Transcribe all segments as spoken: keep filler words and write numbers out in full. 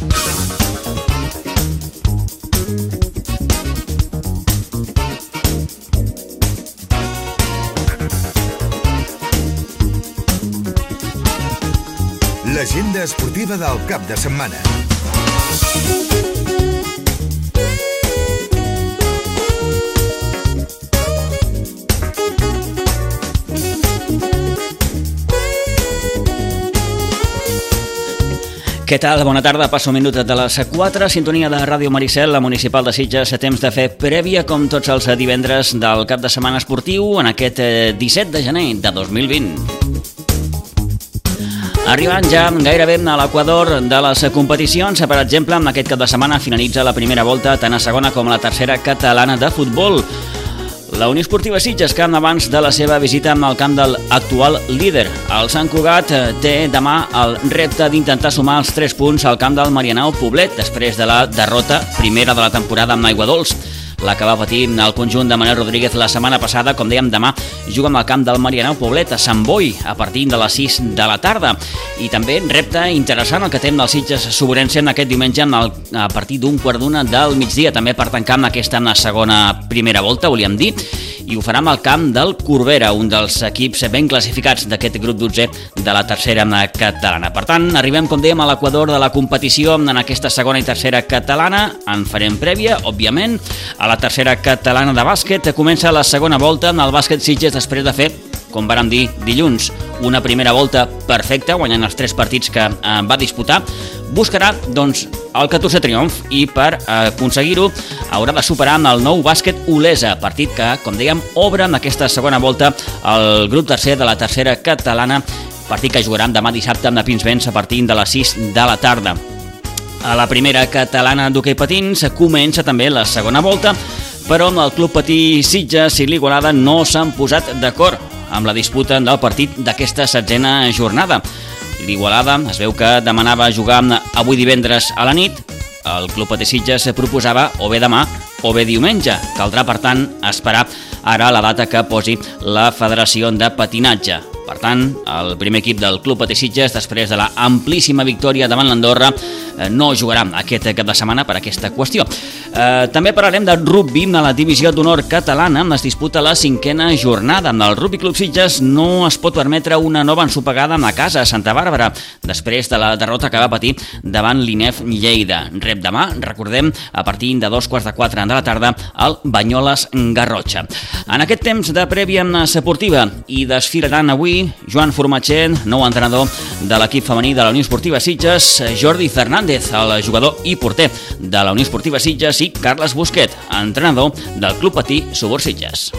L'agenda esportiva del cap de setmana. Què tal? Bona tarda. Passo un minut de les quatre. Sintonia de Ràdio Maricel, la municipal de Sitges. Temps de fer prèvia, com tots els divendres del cap de setmana esportiu, en aquest disset de gener de dos mil vint. Arribant ja gairebé a l'equador de les competicions. Per exemple, en aquest cap de setmana finalitza la primera volta tant a segona com a la tercera catalana de futbol. La Unió Esportiva Sitges, que abans de la seva visita al camp del actual líder, el Sant Cugat, té demà el repte d'intentar sumar els tres punts al camp del Marianao Poblet, després de la derrota primera de la temporada amb Aiguadols, la que va patir el conjunt de Manel Rodríguez la setmana passada. Com dèiem, demà juguen al camp del Marianao Poblet a Sant Boi a partir de les sis de la tarda. I també repte interessant el que té el Sitges Soberense en aquest diumenge a partir d'un quart d'una del migdia, també per tancar amb aquesta segona primera volta, volíem dir, i ho farà amb el camp del Corbera, un dels equips ben classificats d'aquest grup dotzè de la tercera catalana. Per tant, arribem, com dèiem, a l'equador de la competició en aquesta segona i tercera catalana. En farem prèvia, òbviament. A la tercera catalana de bàsquet comença la segona volta en el bàsquet Sitges després de fer, com vàrem dir dilluns, una primera volta perfecta, guanyant els tres partits que eh, va disputar. Buscarà, doncs, el catorzè triomf i per eh, aconseguir-ho haurà de superar amb el nou bàsquet Olesa, partit que, com dèiem, obre en aquesta segona volta el grup tercer de la tercera catalana, partit que jugaran demà dissabte amb Pinsbens a partir de les sis de la tarda. A la primera catalana d'hoquei patins comença també la segona volta, però amb el Club Patí Sitges i l'Igualada no s'han posat d'acord amb la disputa del partit d'aquesta setzena jornada. L'Igualada es veu que demanava jugar avui divendres a la nit, el Club Patí Sitges proposava o bé demà o bé diumenge. Caldrà, per tant, esperar ara la data que posi la Federació de Patinatge. Per tant, el primer equip del Club Patí Sitges, després de la amplíssima victòria davant l'Andorra, no jugarà aquest cap de setmana per aquesta qüestió. Eh, també parlarem de rugby a la divisió d'honor catalana. Es disputa la cinquena jornada. El Rugby Club Sitges no es pot permetre una nova ensopegada a casa a Santa Bàrbara, després de la derrota que va patir davant l'I N E F Lleida. Rep demà, recordem, a partir de dos quarts de quatre de la tarda, al Banyoles Garrotxa. En aquest temps de prèvia esportiva hi desfilaran avui Joan Formatxer, nou entrenador de l'equip femení de la Unió Esportiva Sitges, Jordi Fernández, el jugador i porter de la Unió Esportiva Sitges, i Carles Busquet, entrenador del Club Patí Subur Sitges.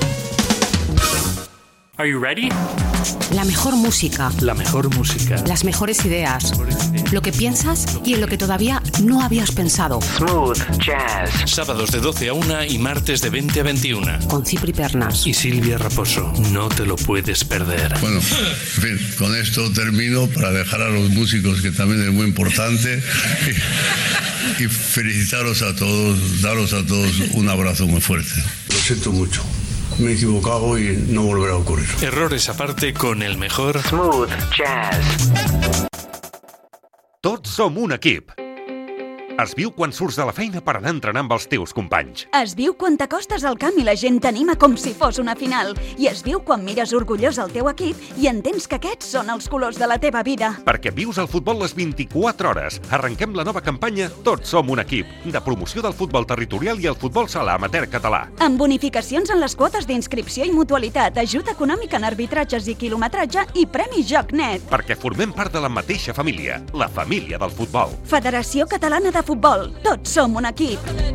Are you ready? La mejor música. La mejor música. Las mejores ideas. Lo que piensas y en lo que todavía no habías pensado. Smooth Jazz. Sábados de doce a una y martes de veinte a veintiuna. Con Cipri Pernas. Y Silvia Raposo. No te lo puedes perder. Bueno, en fin, con esto termino para dejar a los músicos, que también es muy importante, y, y felicitaros a todos, daros a todos un abrazo muy fuerte. Lo siento mucho. Me he equivocado y no volverá a ocurrir. Errores aparte con el mejor Smooth Jazz. Tots som un equip. Es viu quan surts de la feina per anar a entrenar amb els teus companys. Es viu quan t'acostes al camp i la gent t'anima com si fos una final. I es viu quan mires orgullós el teu equip i entens que aquests són els colors de la teva vida. Perquè vius el futbol les vint-i-quatre hores. Arrenquem la nova campanya Tots som un equip, de promoció del futbol territorial i el futbol sala amateur català. Amb bonificacions en les quotes d'inscripció i mutualitat, ajuda econòmica en arbitratges i quilometratge i Premi Joc Net. Perquè formem part de la mateixa família, la família del futbol. Federació Catalana de Futbol. Tots som un equip.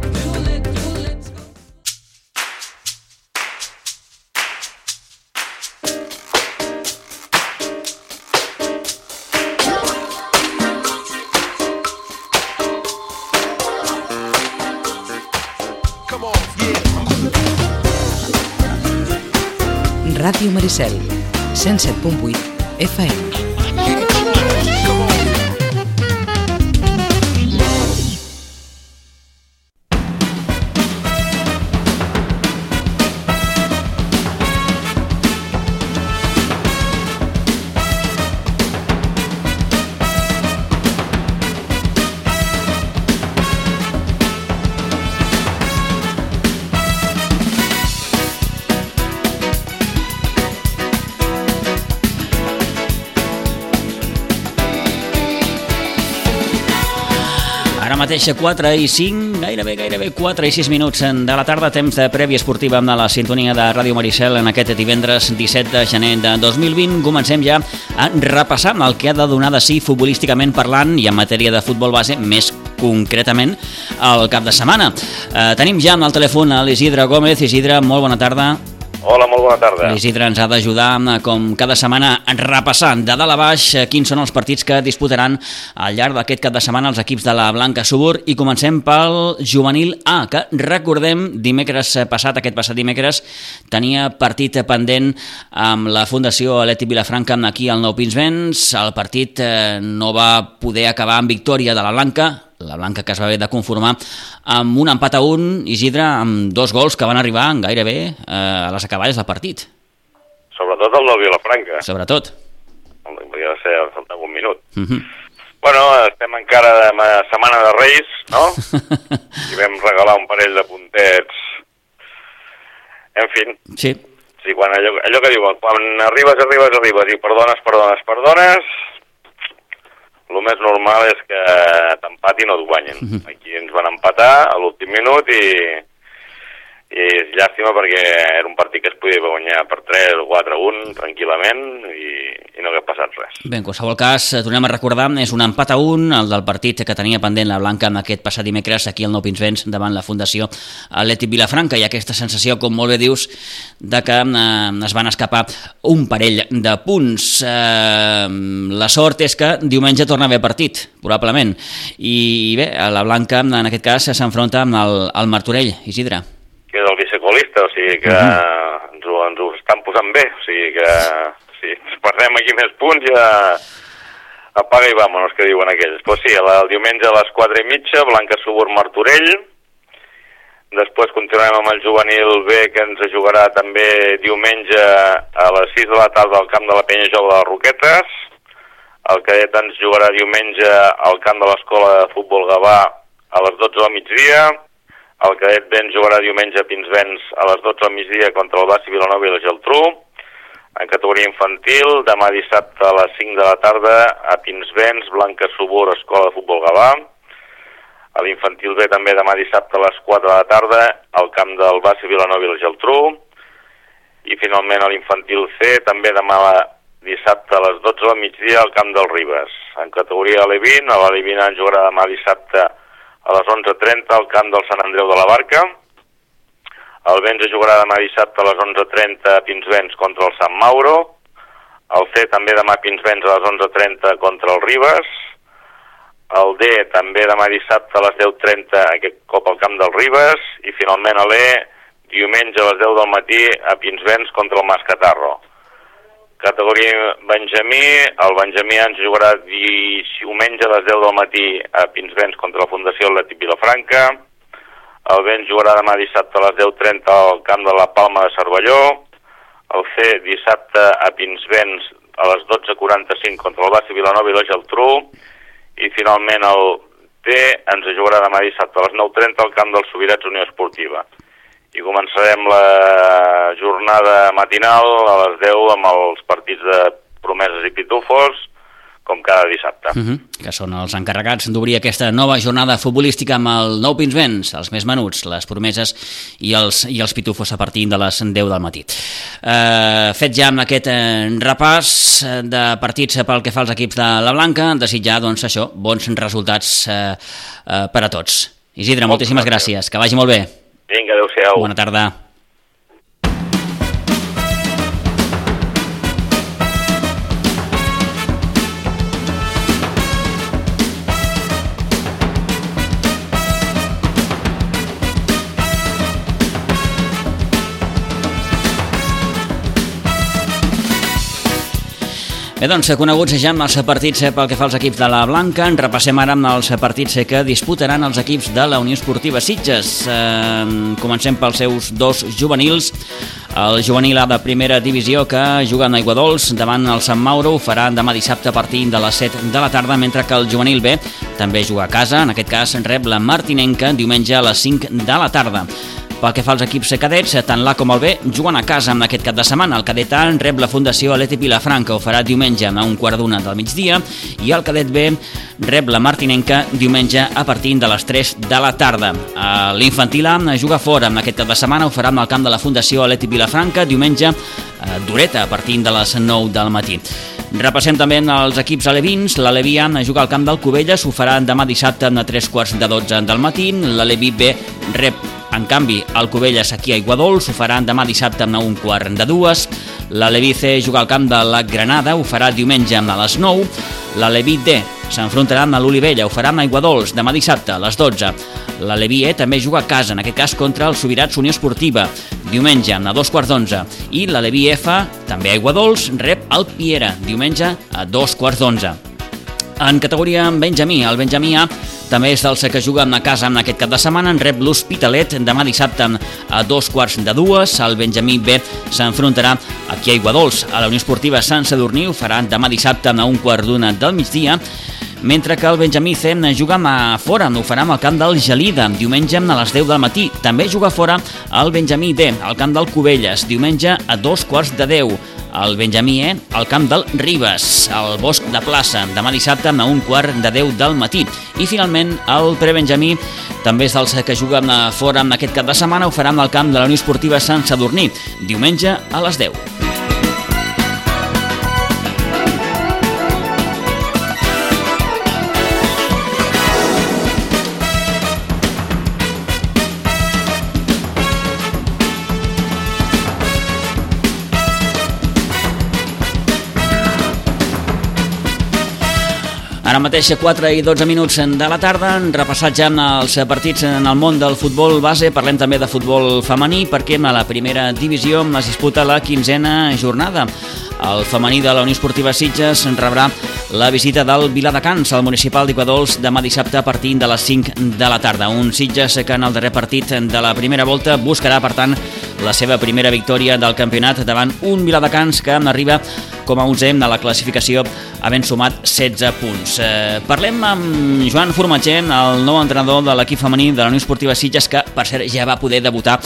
Ràdio Maricel, cent set punt vuit F M. Ara mateix quatre i cinc, gairebé, gairebé quatre i sis minuts de la tarda, temps de prèvia esportiva amb la sintonia de Ràdio Maricel en aquest divendres disset de gener de dos mil vint. Comencem ja a repassar el que ha de donar de si futbolísticament parlant i en matèria de futbol base, més concretament el cap de setmana. Eh, tenim ja al telèfon a l'Isidre Gómez. Isidre, molt bona tarda. Hola, molt bona tarda. L'Isidre ens ha d'ajudar, com cada setmana, a repassar de dalt a baix quins són els partits que disputaran al llarg d'aquest cap de setmana els equips de la Blanca Subur. I comencem pel juvenil A, que recordem, dimecres passat, aquest passat dimecres, tenia partit pendent amb la Fundació Atlètic Vilafranca aquí al Nou Pinsbens. El partit eh, no va poder acabar amb victòria de la Blanca, la Blanca que es va haver de conformar amb un empat a un, Isidre, amb dos gols que van arribar gairebé eh, a les acaballes del partit. Sobretot el del Vilafranca. Sobretot. Podria ser al faltar un minut. Uh -huh. Bueno, estem encara de setmana de Reis, no? I vam regalar un parell de puntets. En fi. Sí. Sí, quan allò, allò que diuen, quan arribes, arribes, arribes i perdones, perdones, perdones, el més normal és que t'empatin o et guanyen. Uh-huh. Aquí ens van empatar a l'últim minut i, i és llàstima perquè era un partit que es podia guanyar per tres o quatre a un tranquil·lament i, i no hagués passat res. Bé, en qualsevol cas, tornem a recordar, és un empat a un, el del partit que tenia pendent la Blanca en aquest passat dimecres aquí al Nou Pinsbens davant la Fundació Atlètic Vilafranca, i aquesta sensació, com molt bé dius, de que eh, es van escapar un parell de punts. Eh, la sort és que diumenge torna a haver partit, probablement, i bé, la Blanca en aquest cas s'enfronta amb el, el Martorell. Isidre. Que és el vicecolista, o sigui que uh-huh. ens, ho, ens ho estan posant bé, o sigui que si perdem aquí més punts ja apaga i vámonos, que diuen aquells. Pues sí, el, el diumenge a les quatre i mitja, Blanca Subur Martorell. Després continuem amb el juvenil B, que ens jugarà també diumenge a les sis de la tarda al camp de la Penya Jove de les Roquetes. El cadet ens jugarà diumenge al camp de l'Escola de Futbol Gavà a les dotze del migdia. El cadet B ens jugarà diumenge a Pinsbens a les dotze del migdia contra el Bassi Vilanova i la Geltrú. En categoria infantil, demà dissabte a les cinc de la tarda a Pinsbens, Blanca Subur, Escola de Futbol Gavà. A l'infantil B també demà dissabte a les quatre de la tarda al camp del Bassi Vilanova i la Geltrú. I finalment a l'infantil C també demà dissabte a les dotze del migdia al camp del Ribes. En categoria L vint, a l'L vint ens jugarà demà dissabte a les onze trenta al camp del Sant Andreu de la Barca. El B ens jugarà demà dissabte a les onze trenta a Pinsbens contra el Sant Mauro. El C també demà a Pinsbens a les onze trenta contra el Ribes. El D també demà dissabte a les deu trenta, aquest cop al camp del Ribes. I finalment l'E diumenge a les deu del matí a Pinsbens contra el Mascatarro. Categoria Benjamí, el Benjamí ens jugarà diumenge a les deu del matí a Pinsbens contra la Fundació Atlètic Vilafranca. El B ens jugarà demà dissabte a les deu trenta al camp de la Palma de Cervelló. El C dissabte a Pinsbens a les dotze quaranta-cinc contra el Bassi Vilanova i la Geltrú. I finalment el D ens jugarà demà dissabte a les nou trenta al camp del Subirats Unió Esportiva. I començarem la jornada matinal a les deu amb els partits de Promeses i Pitufos, com cada dissabte. Uh-huh. Que són els encarregats d'obrir aquesta nova jornada futbolística amb el Nou Pinsbens, els més menuts, les Promeses i els, i els Pitufos a partir de les deu del matí. Uh, fet ja amb aquest uh, repàs de partits pel que fa als equips de la Blanca, desitjar, doncs, això, bons resultats uh, uh, per a tots. Isidre, Molt moltíssimes gràcies. gràcies, que vagi molt bé. Vinga, adéu-siau. Bona tarda. Bé, doncs, coneguts ja amb els partits pel que fa als equips de la Blanca, en repassem ara amb els partits que disputaran els equips de la Unió Esportiva Sitges. Eh, comencem pels seus dos juvenils. El juvenil A de primera divisió, que juga en Aiguadols davant el Sant Mauro, ho farà demà dissabte a partir de les set de la tarda, mentre que el juvenil B també juga a casa, en aquest cas rep la Martinenca diumenge a les cinc de la tarda. Pel que fa als equips cadets, tant l'A com el B juguen a casa en aquest cap de setmana. El cadet A rep la Fundació Atlètic Vilafranca, ho farà diumenge a un quart d'una del migdia, i el cadet B rep la Martinenca diumenge a partir de les tres de la tarda. L'infantil A juga fora en aquest cap de setmana, ho farà amb el camp de la Fundació Atlètic Vilafranca diumenge a d'horeta a partir de les nou del matí. Repassem també els equips alevins. L'Aleví A juga al camp del Cubelles, ho farà demà dissabte a tres quarts de dotze del matí. L'Aleví B rep, en canvi, el Cubelles aquí a Aiguadols, ho farà demà dissabte a un quart de dues. L'Aleví C juga al camp de la Granada, ho farà diumenge a les nou. L'Aleví D s'enfrontarà amb l'Olivella, ho farà a Aiguadols demà dissabte a les dotze. L'Aleví E també juga a casa, en aquest cas contra el Subirats Unió Esportiva, diumenge a dos quarts d'onze. I l'Aleví F, també a Aiguadols, rep el Piera, diumenge a dos quarts d'onze. En categoria Benjamí, el Benjamí A també és dels que juguen a casa en aquest cap de setmana, en rep l'Hospitalet demà dissabte a dos quarts de dues. El Benjamí B s'enfrontarà aquí a Aiguadols a la Unió Esportiva Sant Sadurní, ho farà demà dissabte a un quart d'una del migdia, mentre que el Benjamí C juga a fora, ho farà al camp del Gelida, diumenge a les deu del matí. També juga fora el Benjamí D, al camp del Cubelles, diumenge a dos quarts de deu. El Benjamí E, al camp del Ribes, al Bosc de Plaça, demà dissabte a un quart de deu del matí. I finalment, el Prebenjamí també és dels que juguen fora en aquest cap de setmana, ho farà al camp de la Unió Esportiva Sant Sadurní, diumenge a les deu. Ara mateix quatre i dotze minuts de la tarda, han repassat ja els partits en el món del futbol base. Parlem també de futbol femení, perquè a la primera divisió es disputa la quinzena jornada. El femení de la Unió Esportiva Sitges rebrà la visita del Viladecans, al municipal d'Aiguadols, demà dissabte a partir de les cinc de la tarda. Un Sitges que en el darrer partit de la primera volta buscarà, per tant, la seva primera victòria del campionat davant un Viladecans que arriba com a onzè de la classificació, havent sumat setze punts. Eh, parlem amb Joan Formatger, el nou entrenador de l'equip femení de la Unió Esportiva Sitges, que, per cert, ja va poder debutar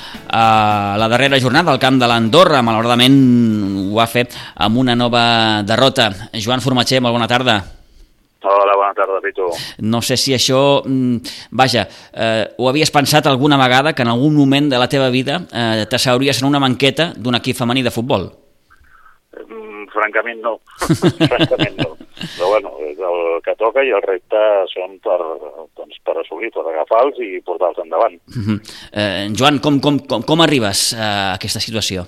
a la darrera jornada al camp de l'Andorra. Malauradament ho va fer amb una nova derrota. Joan Formatger, molt bona tarda. Hola, bona tarda, Pitu. No sé si això, vaja, eh, ho havies pensat alguna vegada, que en algun moment de la teva vida eh, t'asseuries en una banqueta d'un equip femení de futbol? Mm, francament no, francament no. Però bueno, és el que toca i el repte són per, doncs, per assolir, per agafar-los i portar-los endavant. Uh-huh. eh, Joan, com, com, com, com arribes a aquesta situació?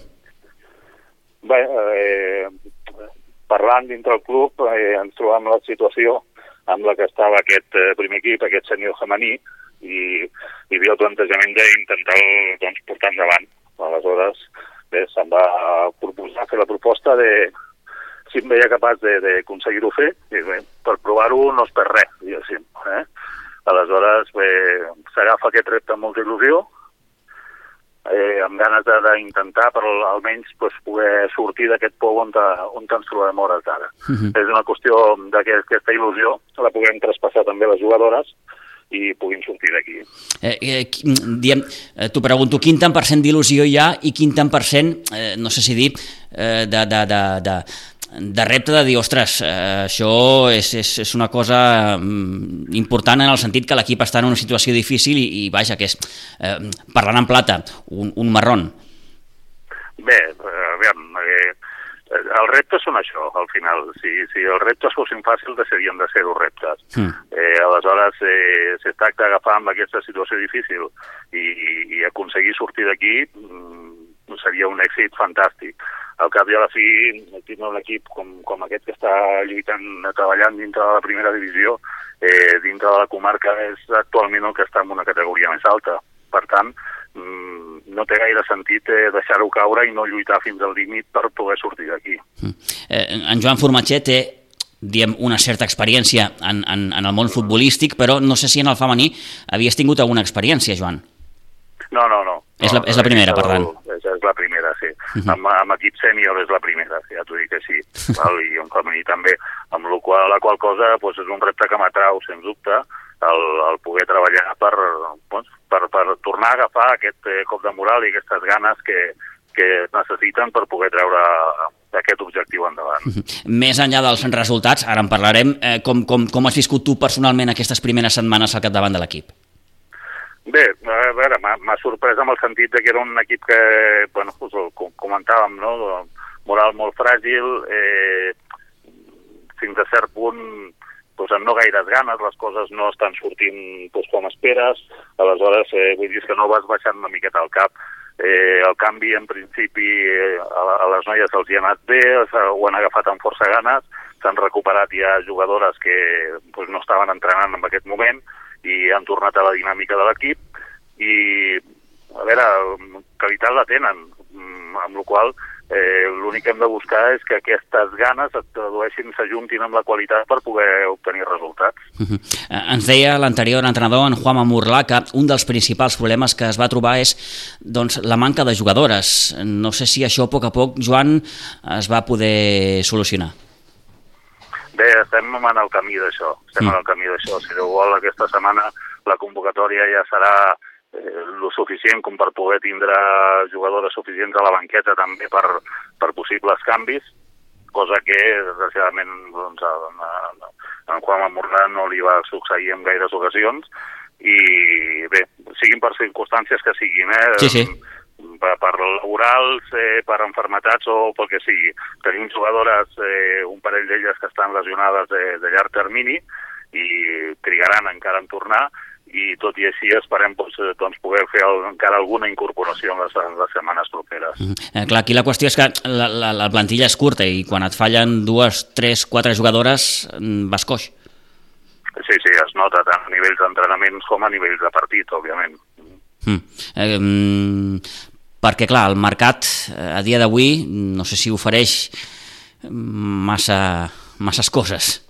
Bé, eh, parlant dintre el club, eh, ens trobam la situació amb la que estava aquest eh, primer equip, aquest sènior femení, i hi havia el plantejament d'intentar doncs, portar endavant. Aleshores, bé, se'm va proposar fer la proposta de si em veia capaç d'aconseguir-ho fer, i bé, per provar-ho no es perd res, diguéssim. Eh? Aleshores, bé, s'agafa aquest repte amb molta il·lusió, eh, amb ganes d'intentar per almenys pues, poder sortir d'aquest pou on, on ens trobem hores d'ara. Uh-huh. És una qüestió que aquesta il·lusió la puguem traspassar també a les jugadores i puguin sortir d'aquí. Eh, eh, diem, eh, t'ho pregunto, quin tant per cent d'il·lusió hi ha i quin tant per cent, eh, no sé si dir, eh, de, de, de, de, de repte de dir, ostres, eh, això és, és, és una cosa mm, important en el sentit que l'equip està en una situació difícil i, i vaja, que és, eh, parlant en plata, un, un marrón. Bé, a veure, eh, els reptes són això, al final. Si, si els reptes fossin fàcils, deixarien de ser-ho reptes. Mm. Eh, aleshores, eh, si es tracta d'agafar amb aquesta situació difícil i, i aconseguir sortir d'aquí, mm, seria un èxit fantàstic. Al cap i a la fi, tindre un equip com, com aquest que està lluitant, treballant dintre de la primera divisió, eh, dintre de la comarca, és actualment el que està en una categoria més alta. Per tant, no té gaire sentit eh, deixar-ho caure i no lluitar fins al límit per poder sortir d'aquí. Mm. Eh, en Joan Formatger té, diem, una certa experiència en, en, en el món futbolístic, però no sé si en el femení havies tingut alguna experiència, Joan. No, no, no. És la, és la primera, per tant. És, és la primera, sí. Uh-huh. Amb, amb equip sènior és la primera, ja t'ho dic així. Val? I en femení també, amb la qual, la qual cosa pues, és un repte que m'atrau, sens dubte, el, el poder treballar per, pues, per, per tornar tornar a agafar aquest eh, cop de moral i aquestes ganes que, que necessiten per poder treure aquest objectiu endavant. Més enllà dels resultats, ara en parlarem, eh, com, com, com has viscut tu personalment aquestes primeres setmanes al capdavant de l'equip? Bé, a veure, m'ha sorprès amb el sentit de que era un equip que, bueno, pues, com comentàvem, no? Moral molt fràgil, eh, fins a cert punt pues, amb no gaires ganes, les coses no estan sortint pues, com esperes, aleshores eh, vull dir que no vas baixant una miqueta al cap. Eh, el canvi, en principi, eh, a, a les noies els hi ha anat bé, ho han agafat amb força ganes, s'han recuperat ja jugadores que pues, no estaven entrenant en aquest moment, i han tornat a la dinàmica de l'equip i, a veure, qualitat la tenen, amb la qual eh, l'únic que hem de buscar és que aquestes ganes es tradueixin, s'ajuntin amb la qualitat per poder obtenir resultats. Uh-huh. Ens deia l'anterior entrenador, en Juanma Murlà, que un dels principals problemes que es va trobar és doncs, la manca de jugadores. No sé si això a poc a poc, Joan, es va poder solucionar. Bé, estem en el camí d'això, estem mm. en el camí d'això. Si Déu vol, aquesta setmana la convocatòria ja serà eh, lo suficient com per poder tindre jugadores suficients a la banqueta també per, per possibles canvis, cosa que, desgraciadament, doncs, a, a, a en Juanma Murlà no li va succeir en gaires ocasions, i bé, siguin per circumstàncies que siguin, eh? Sí, sí. Per, per laborals, eh, per enfermetats o pel que sigui. Tenim jugadores, eh, un parell d'elles que estan lesionades de, de llarg termini i trigaran encara en tornar, i tot i així esperem doncs, doncs, poder fer el, encara alguna incorporació en les, en les setmanes properes. Mm -hmm. eh, clar, aquí la qüestió és que la, la, la plantilla és curta i quan et fallen dues, tres, quatre jugadores vas coix. Sí, sí, es nota tant a nivells d'entrenaments com a nivells de partit, òbviament. Mm. Eh, perquè, clar, el mercat a dia d'avui no sé si ofereix massa, masses coses.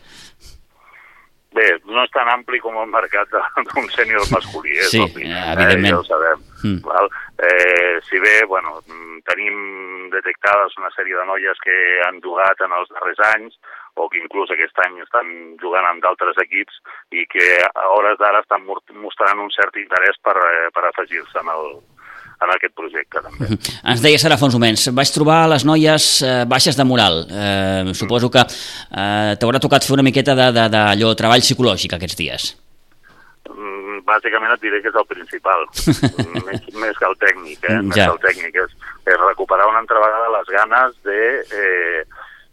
Bé, no és tan ampli com el mercat d'un sènior masculí, és sí, obvi, evidentment. eh, ja ho sabem. Mm. Val? Eh, si bé, bueno, tenim detectades una sèrie de noies que han jugat en els darrers anys, o que inclús aquest any estan jugant amb d'altres equips i que a hores d'ara estan mostrant un cert interès per, per afegir-se en, el, en aquest projecte també. Ens deies ara fa uns moments, vaig trobar les noies eh, baixes de moral. Eh, suposo que eh, t'haurà tocat fer una miqueta d'allò treball psicològic aquests dies. Mm, bàsicament et diré que és el principal, més, més que el tècnic, eh? Més ja. que el tècnic. És, és recuperar una altra vegada les ganes de... Eh,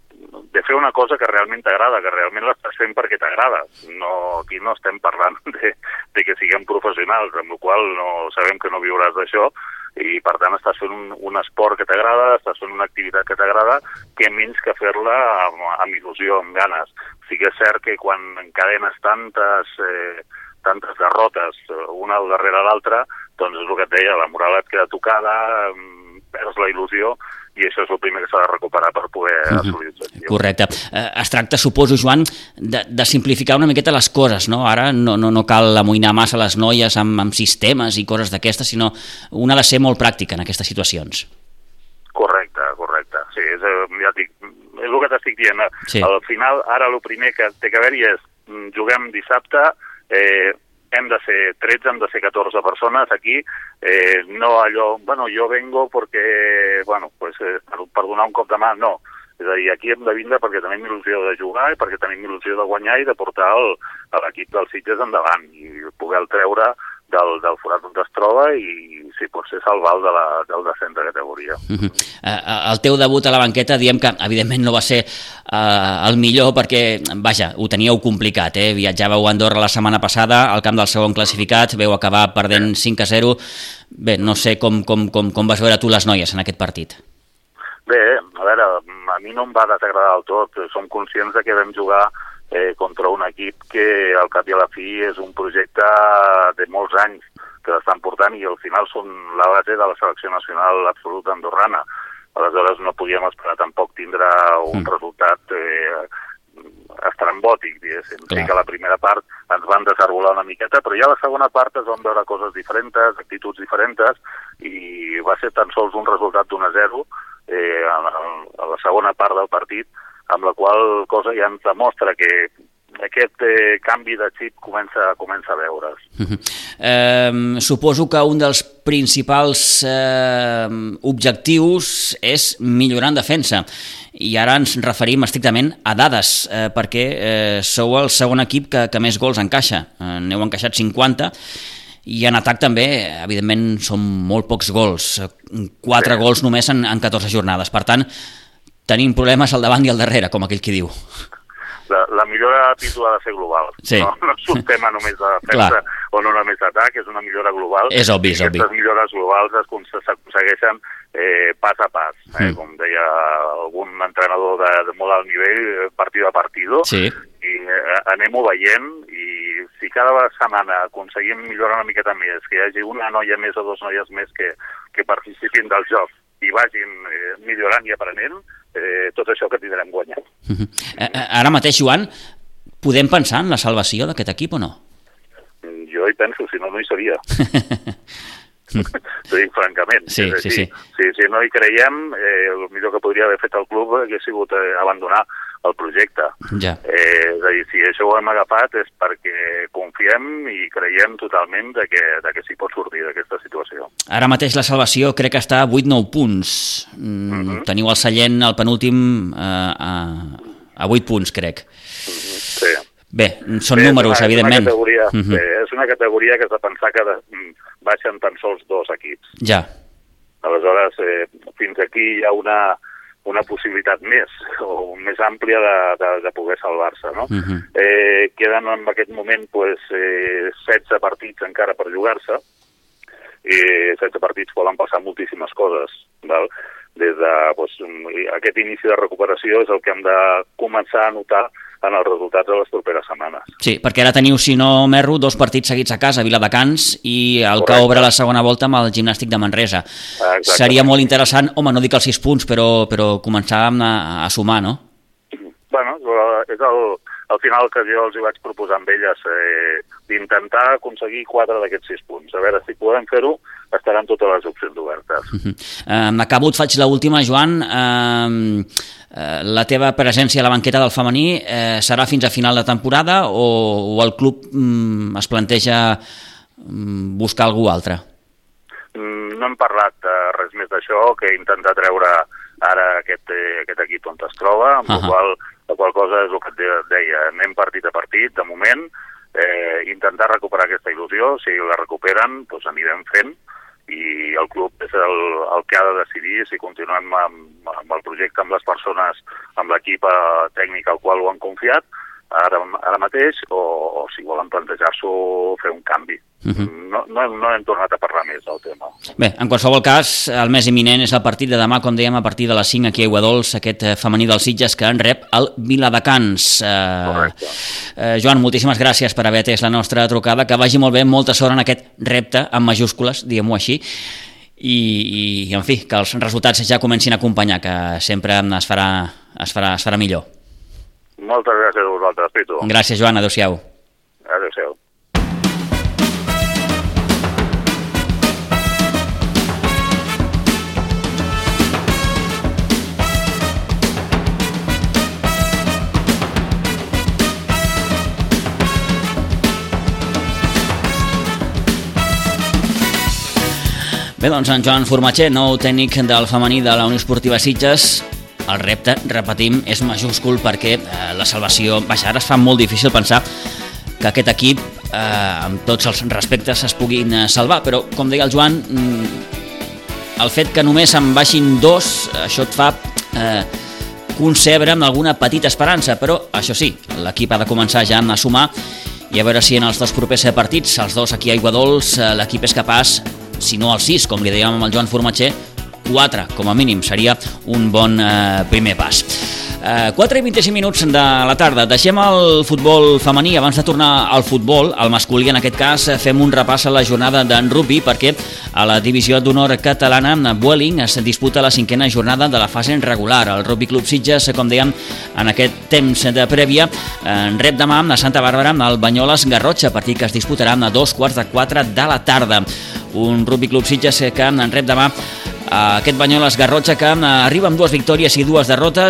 de fer una cosa que realment t'agrada, que realment l'estàs fent perquè t'agrada. No, aquí no estem parlant de, de que siguem professionals, amb la qual no sabem que no viuràs d'això, i per tant estàs fent un, un esport que t'agrada, estàs fent una activitat que t'agrada, que menys que fer-la amb, amb il·lusió, amb ganes. Sí que és cert que quan encadenes tantes, eh, tantes derrotes, una al darrere l'altra, doncs és el que et deia, la moral et queda tocada, perds la il·lusió, i això és el primer que s'ha de recuperar per poder assolir l'objectiu. Correcte. Eh, es tracta, suposo, Joan, de, de simplificar una miqueta les coses, no? Ara no, no, no cal amoïnar massa les noies amb, amb sistemes i coses d'aquestes, sinó una ha de ser molt pràctica en aquestes situacions. Correcte, correcte. Sí, és, ja dic, és el que t'estic dient. Sí. Al final, ara el primer que té que haver-hi és juguem dissabte, eh, hem de ser tretze, hem de ser catorze persones aquí, eh, no allò, bueno, jo vengo perquè, bueno, pues, eh, per, per donar un cop de mà, no. És a dir, aquí hem de vindre perquè tenim il·lusió de jugar, perquè tenim il·lusió de guanyar i de portar l'equip dels Sitges endavant i poder el treure del, del forat on es troba i, si pot ser, salvar el de la, del descens de categoria. Uh-huh. uh, el teu debut a la banqueta, diem que evidentment no va ser uh, el millor perquè, vaja, ho teníeu complicat, eh? Viatjàveu a Andorra la setmana passada, al camp del segon classificat, veu acabar perdent cinc a zero. Bé, no sé com, com, com, com vas veure tu les noies en aquest partit. Bé, a veure, a mi no em va desagradar del tot. Som conscients de que vam jugar eh, contra un equip que al cap i a la fi és un projecte de molts anys que l'estan portant i al final són la base de la selecció nacional absoluta andorrana. Aleshores no podíem esperar tampoc tindre un mm. resultat eh, estrambòtic, diguéssim. Sí que la primera part ens van desarbolar una miqueta, però ja la segona part es van veure coses diferents, actituds diferents, i va ser tan sols un resultat d'un a zero eh, a, la, a la segona part del partit, amb la qual cosa ja ens demostra que aquest eh, canvi de xip comença, comença a veure's. Uh-huh. Eh, suposo que un dels principals eh, objectius és millorar en defensa. I ara ens referim estrictament a dades, eh, perquè eh, sou el segon equip que, que més gols encaixa. Eh, n'heu encaixat cinquanta, i en atac també, evidentment, són molt pocs gols. Quatre sí. gols només en, en catorze jornades. Per tant, tenim problemes al davant i al darrere, com aquell qui diu. La, la millora Pitu ha de ser global. Sí. No, no és un tema només de defensa o no només d'atac, és una millora global. És obvi, és obvi. Aquestes millores globals s'aconsegueixen eh, pas a pas. Eh? Mm. Com deia algun entrenador de, de molt alt nivell, partido a partido, sí. i eh, anem-ho veient, i si cada setmana aconseguim millorar una miqueta més, que hi hagi una noia més o dos noies més que, que participin del joc i vagin eh, millorant i aprenent, eh, tot això que tindrem guanyat. Uh-huh. Ara mateix, Joan, podem pensar en la salvació d'aquest equip o no? Jo hi penso, si no, no hi seria. T'ho dic francament. Sí, sí, sí. Si, si no hi creiem, eh, el millor que podria haver fet el club hauria sigut eh, abandonar el projecte. Ja. Eh, és a dir, si això ho hem agafat és perquè confiem i creiem totalment de que, de que s'hi pot sortir d'aquesta situació. Ara mateix la salvació crec que està a vuit nou punts. Mm, uh-huh. Teniu el Sallent, el penúltim, eh, a, a vuit punts, crec. Uh-huh. Sí. Bé, són Bé, números, és una, evidentment. És una, categoria, uh-huh. bé, és una categoria que has de pensar que de, baixen tan sols dos equips. Ja. Aleshores, eh, fins aquí hi ha una... una possibilitat més, o més àmplia de, de, de poder salvar-se, no? Uh-huh. Eh, queden en aquest moment pues, eh, setze partits encara per jugar-se, i setze partits poden passar moltíssimes coses, val? Des de pues, aquest inici de recuperació és el que hem de començar a notar en els resultats de les properes setmanes. Sí, perquè ara teniu, si no m'erro, dos partits seguits a casa, Viladecans, i el Correcte. Que obre la segona volta amb el Gimnàstic de Manresa. Exactament. Seria molt interessant, home, no dic els sis punts, però, però començar a, a sumar, no? Bueno, és el, al final que jo els hi vaig proposar amb elles eh, d'intentar aconseguir quatre d'aquests sis punts. A veure, si podem fer-ho, estaran totes les opcions obertes. Uh-huh. eh, Acabo, et faig l'última, Joan. Eh, eh, la teva presència a la banqueta del femení eh, serà fins a final de temporada o, o el club mm, es planteja mm, buscar algú altre? Mm, no hem parlat eh, res més d'això, que intentar treure ara aquest, eh, aquest equip on es troba, amb uh-huh. la, qual, la qual cosa és el que et deia, anem partit a partit, de moment, eh, intentar recuperar aquesta il·lusió, si la recuperen, doncs anirem fent, i el club és el, el que ha de decidir si continuem amb, amb el projecte, amb les persones, amb l'equip tècnic al qual ho han confiat, ara, ara mateix, o, o si volen plantejar-s'ho fer un canvi. Uh-huh. No, no, no hem tornat a parlar més del tema. Bé, en qualsevol cas, el més imminent és el partit de demà, com dèiem, a partir de les cinc aquí a Aiguadols, aquest femení dels Sitges que en rep el Viladecans. Correcte. Eh, Joan, moltíssimes gràcies per haver atès la nostra trucada, que vagi molt bé, molta sort en aquest repte, amb majúscules, diguem-ho així, i, i, en fi, que els resultats ja comencin a acompanyar, que sempre es farà, es farà, es farà millor. Moltes gràcies a vosaltres, Pitu. Gràcies, Joan, adéu-siau. Adéu-siau. Bé, doncs en Joan Formatxer, nou tècnic del femení de la Unió Esportiva Sitges. El repte, repetim, és majúscul perquè eh, la salvació... Vaja, ara es fa molt difícil pensar que aquest equip, eh, amb tots els respectes, es puguin salvar, però, com deia el Joan, el fet que només en baixin dos, això et fa eh, concebre amb alguna petita esperança, però, això sí, l'equip ha de començar ja a sumar i a veure si en els dos propers partits, els dos aquí a Aiguadols, eh, l'equip és capaç, si no els sis, com li dèiem amb el Joan Formatxer, quatre, com a mínim, seria un bon eh, primer pas. Eh, quatre i vint-i-cinc minuts de la tarda. Deixem el futbol femení. Abans de tornar al futbol, al masculí en aquest cas, fem un repàs a la jornada d'en rugby, perquè a la divisió d'honor catalana, Vueling es disputa la cinquena jornada de la fase regular. El Rugby Club Sitges, com dèiem, en aquest temps de prèvia, en rep demà a Santa Bàrbara el Banyoles Garrotxa, partit que es disputarà a dos quarts de quatre de la tarda. Un Rugby Club Sitges que en rep demà aquest Banyoles Garrotxa, que arriba amb dues victòries i dues derrotes,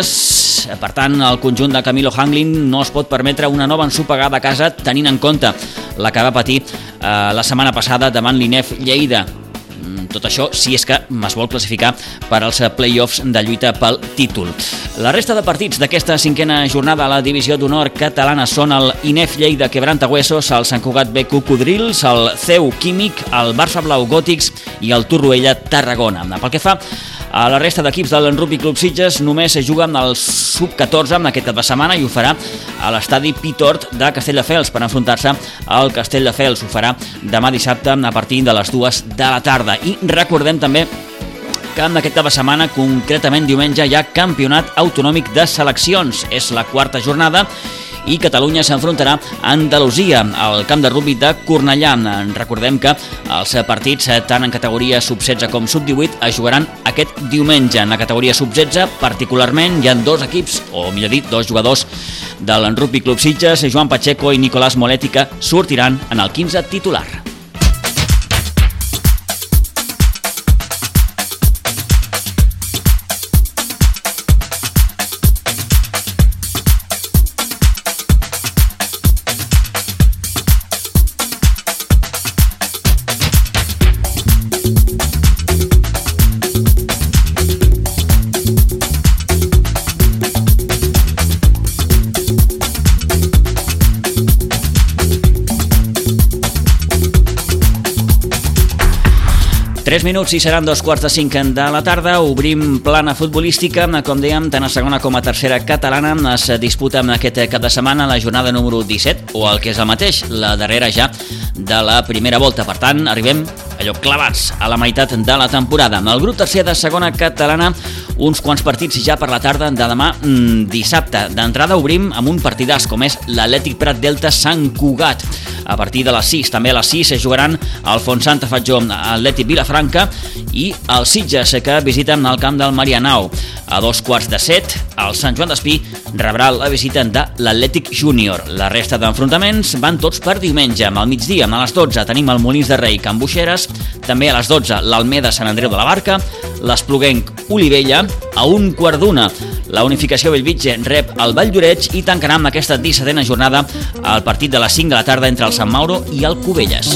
partits. Per tant, el conjunt de Camilo Hanglin no es pot permetre una nova ensopegada a casa tenint en compte la que va patir eh, la setmana passada davant l'I N E F Lleida. Tot això si és que es vol classificar per als play-offs de lluita pel títol. La resta de partits d'aquesta cinquena jornada a la divisió d'honor catalana són el I N E F Lleida Quebrantahuesos, el Sant Cugat B Cocodrils, el C E U Químic, el Barça Blau Gòtics i el Torroella Tarragona. Pel que fa a la resta d'equips del Rugby Club Sitges, només es juga amb el sub catorze en aquest cap de setmana i ho farà a l'estadi Pitort de Castelldefels per enfrontar-se al Castelldefels. Ho farà demà dissabte a partir de les dues de la tarda. I recordem també que en aquest cap de setmana, concretament diumenge, hi ha campionat autonòmic de seleccions. És la quarta jornada i Catalunya s'enfrontarà a Andalusia, al camp de rugby de Cornellà. Recordem que els partits, tant en categoria sub setze com sub divuit, es jugaran aquest diumenge. En la categoria sub setze, particularment, hi ha dos equips, o millor dit, dos jugadors del Rugby Club Sitges, Joan Pacheco i Nicolás Moletti, que sortiran en el quinze titular. tres minuts i seran dos quarts de cinc de la tarda. Obrim plana futbolística. Com dèiem, tant a segona com a tercera catalana es disputa en aquest cap de setmana la jornada número disset, o el que és el mateix, la darrera ja de la primera volta. Per tant, arribem allò clavats a la meitat de la temporada. En el grup tercer de segona catalana, uns quants partits ja per la tarda de demà dissabte. D'entrada obrim amb un partidàs com és l'Atlètic Prat Delta Sant Cugat. A partir de les sis, també a les sis, es jugaran el Fontsanta Fatjó, Atlètic Vilafranca i el Sitges, que visiten el camp del Marianao. A dos quarts de set, el Sant Joan d'Espí rebrà la visita de l'Atlètic Júnior. La resta d'enfrontaments van tots per diumenge. Al migdia, a les dotze, tenim el Molins de Rei Can Buixeres, també a les dotze l'Almeda Sant Andreu de la Barca, l'Espluguenc Olivella, a un quart d'una la Unificació Bellvitge rep el Valldoreix i tancarà amb aquesta dissetena jornada el partit de les cinc de la tarda entre el Sant Mauro i el Cubelles.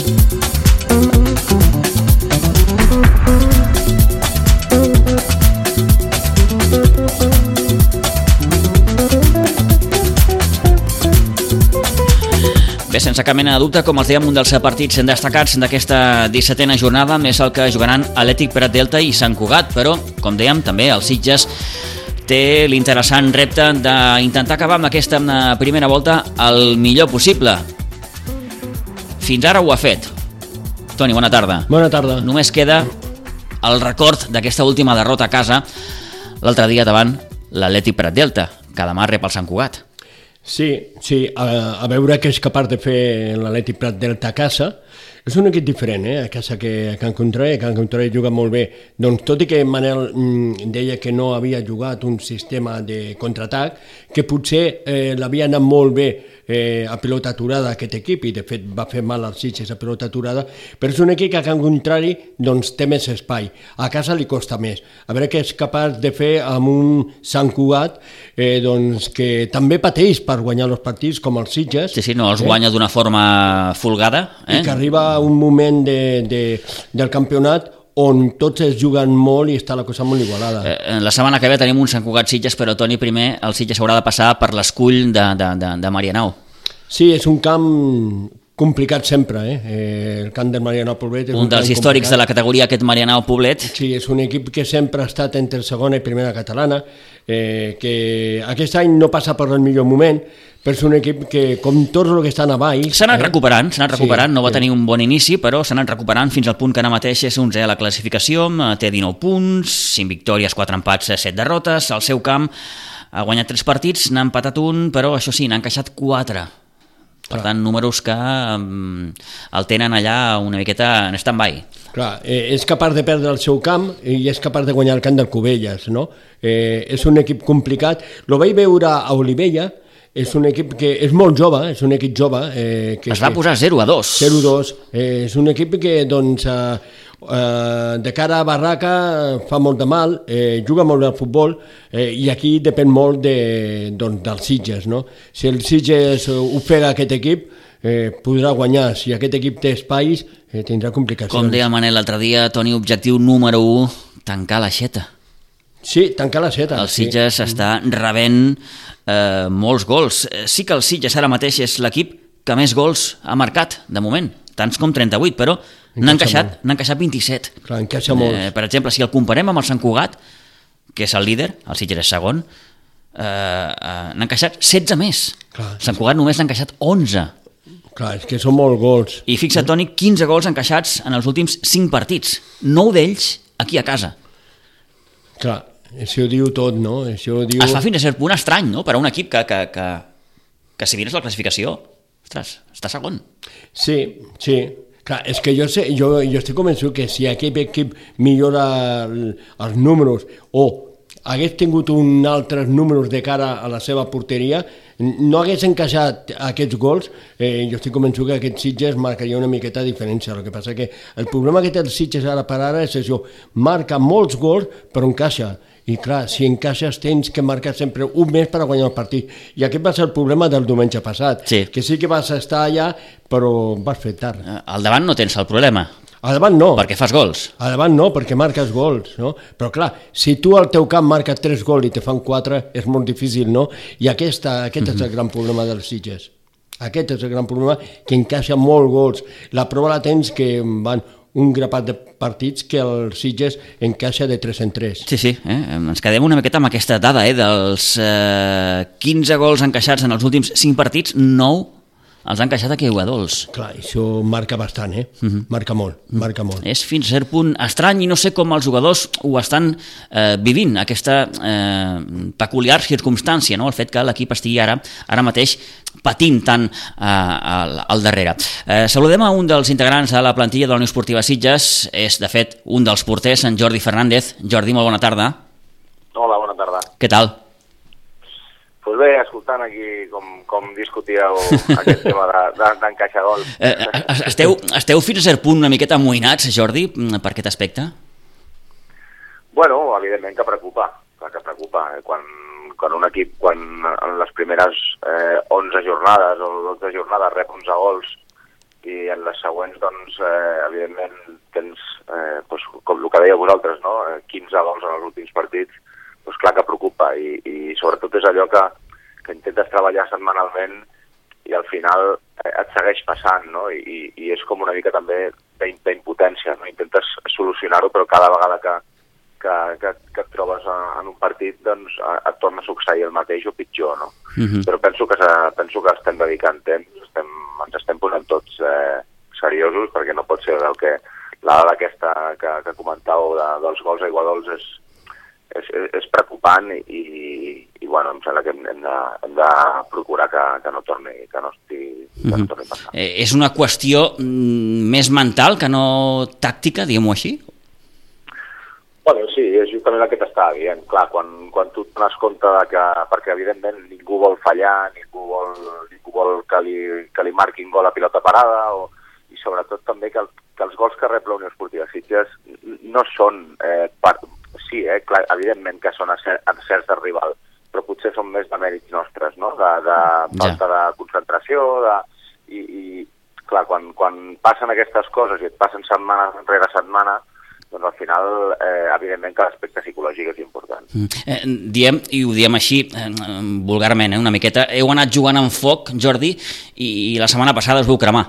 Bé, sense cap mena de dubte, com els dèiem, un dels partits destacats d'aquesta dissetena jornada és el que jugaran Atlètic Prat Delta i Sant Cugat, però, com dèiem, també el Sitges té l'interessant repte d'intentar acabar amb aquesta primera volta el millor possible. Fins ara ho ha fet. Toni, bona tarda. Bona tarda. Només queda el record d'aquesta última derrota a casa l'altre dia davant l'Atlètic Prat Delta, que demà rep el Sant Cugat. Sí, sí, a, a veure què és capaç de fer l'Atlètic Prat Delta a casa. És un equip diferent, eh? A casa que a Can Contrari, Can Contrari juga molt bé. Doncs tot i que Manel mm, deia que no havia jugat un sistema de contraatac, que potser eh, l'havia anat molt bé eh, a pilota aturada aquest equip, i de fet va fer mal als Sitges a pilota aturada, però és un equip que a Can Contrari doncs, té més espai. A casa li costa més. A veure què és capaç de fer amb un Sant Cugat eh, doncs, que també pateix per guanyar els partits com els Sitges. Sí, sí, no els eh? guanya d'una forma folgada. Eh? I que arriba a un moment de, de, del campionat on tots es juguen molt i està la cosa molt igualada. Eh, la setmana que ve tenim un Sant Cugat Sitges, però Toni, primer el Sitges haurà de passar per l'escull de, de, de, de Marianao. Sí, és un camp complicat sempre, eh? eh el camp del Marianao Poblet és un, un dels històrics complicat de la categoria, aquest Marianao Poblet. Sí, és un equip que sempre ha estat entre segona i primera catalana, eh, que aquest any no passa per el millor moment, però és un equip que, com tots els que estan a baix... S'ha anat eh? recuperant, s'ha anat recuperant, sí, no va sí. tenir un bon inici, però s'ha anat recuperant fins al punt que ara mateix és onzè a la classificació, té dinou punts, cinc victòries, quatre empats, set derrotes, al seu camp ha guanyat tres partits, n'ha empatat un, però això sí, n'ha encaixat quatre. Per tant, números que um, el tenen allà una miqueta en stand-by. Clar, eh, és capaç de perdre el seu camp i és capaç de guanyar el camp del Cubelles, no? Eh, és un equip complicat. Lo vaig veure a Olivella, és un equip que és molt jove, és un equip jove... Eh, que, es va que, posar zero a dos. zero a dos. Eh, és un equip que, doncs, eh, eh, de cara a barraca fa molt de mal, eh, juga molt bé al futbol eh, i aquí depèn molt de, doncs, dels Sitges, no? Si el Sitges ofega aquest equip, eh, podrà guanyar. Si aquest equip té espais, eh, tindrà complicacions. Com deia el Manel l'altre dia, Toni, objectiu número u, tancar l'aixeta. Sí, tancar l'aixeta. El Sitges sí. està rebent eh, molts gols. Sí que el Sitges ara mateix és l'equip que més gols ha marcat, de moment, tants com trenta-vuit, però n'ha encaixat, n'ha encaixat vint-i-set. Clar, encaixa molts. Eh, per exemple, si el comparem amb el Sant Cugat, que és el líder, el Sitges és segon, eh, eh, n'ha encaixat setze més. Clar. Sant Cugat només n'ha encaixat onze. Clar, és que són molts gols. I fixa't, Toni, quinze gols encaixats en els últims cinc partits. nou d'ells aquí a casa. Clar, això ho diu tot, no? Això ho diu... Es fa fins a cert punt estrany, no?, per a un equip que, que, que, que si mires la classificació, ostres, està segon. Sí, sí. Clar, és que jo, sé, jo, jo estic convençut que si aquest equip millora el, els números o hagués tingut un altres números de cara a la seva porteria, no hagués encaixat aquests gols, eh, jo estic convençut que aquest Sitges marcaria una miqueta de diferència. El que passa que el problema que té el Sitges ara per ara és això, marca molts gols però encaixa. I clar, si encaixes tens que marcar sempre un més per a guanyar el partit. I aquest va ser el problema del diumenge passat, sí. que sí que vas estar allà però vas fer tard. Al davant no tens el problema. Al davant no. Perquè fas gols. Al davant no, perquè marques gols, no? Però clar, si tu al teu camp marques tres gols i te fan quatre, és molt difícil, no? I aquesta, aquest mm-hmm. és el gran problema dels Sitges. Aquest és el gran problema, que encaixa molt gols. La prova la tens que van un grapat de partits que el Sitges encaixa de tres en tres. Sí, sí, eh? Ens quedem una miqueta amb aquesta dada, eh? Dels eh, quinze gols encaixats en els últims cinc partits, nou els han encaixat aquí a jugadors. Clar, això marca bastant, eh? Uh-huh. Marca molt, marca molt. És fins a cert punt estrany i no sé com els jugadors ho estan eh, vivint, aquesta eh, peculiar circumstància, no? El fet que l'equip estigui ara, ara mateix patint tant eh, al, al darrere. Eh, saludem a un dels integrants de la plantilla de la Unió Esportiva Sitges, és de fet un dels porters, en Jordi Fernández. Jordi, molt bona tarda. Hola, bona tarda. Què tal? Pues bé, escoltant aquí com, com discutíeu aquest tema d'encaixar de, gols. Eh, esteu, esteu fins a cert punt una miqueta amoïnats, Jordi, per aquest aspecte? Bueno, evidentment que preocupa, que preocupa. Quan, quan un equip, quan en les primeres eh, onze jornades o dotze jornades rep onze gols i en les següents, doncs, eh, evidentment, tens, eh, pues, com el que dèieu vosaltres, no? quinze gols en els últims partits, doncs clar que preocupa i, i sobretot és allò que, que intentes treballar setmanalment i al final et segueix passant, no? I, i és com una mica també d'impotència, no? Intentes solucionar-ho però cada vegada que, que, que, que et trobes en un partit doncs et torna a succeir el mateix o pitjor, no? Mm-hmm. Però penso que, penso que estem dedicant temps, estem, ens estem posant tots eh, seriosos perquè no pot ser el que la dada aquesta que, que comentàveu de, dels gols a iguadols és És, és preocupant i, i bueno, em sembla que hem, hem, de, hem de procurar que, que no torni, que no estigui, que no torni a passar. Eh, és una qüestió mm, més mental que no tàctica, diguem-ho així? Bueno, sí, és justament el que t'estava dient. Clar, quan, quan tu et dones compte de que, perquè evidentment ningú vol fallar, ningú vol, ningú vol que, li, que li marquin gol a pilota parada, o, i sobretot també que, el, que els gols que rep la Unió Esportiva Sitges no són eh, part... Sí, eh, clar, evidentment que són encerts de rival, però potser són més de mèrits nostres, no? De, de falta ja. de concentració, de, i, i clar, quan, quan passen aquestes coses i et passen setmana rere setmana, doncs al final, eh, evidentment que l'aspecte psicològic és important. Mm. Eh, diem, i ho diem així, eh, vulgarment, eh, una miqueta, heu anat jugant amb foc, Jordi, i, i la setmana passada us vau cremar.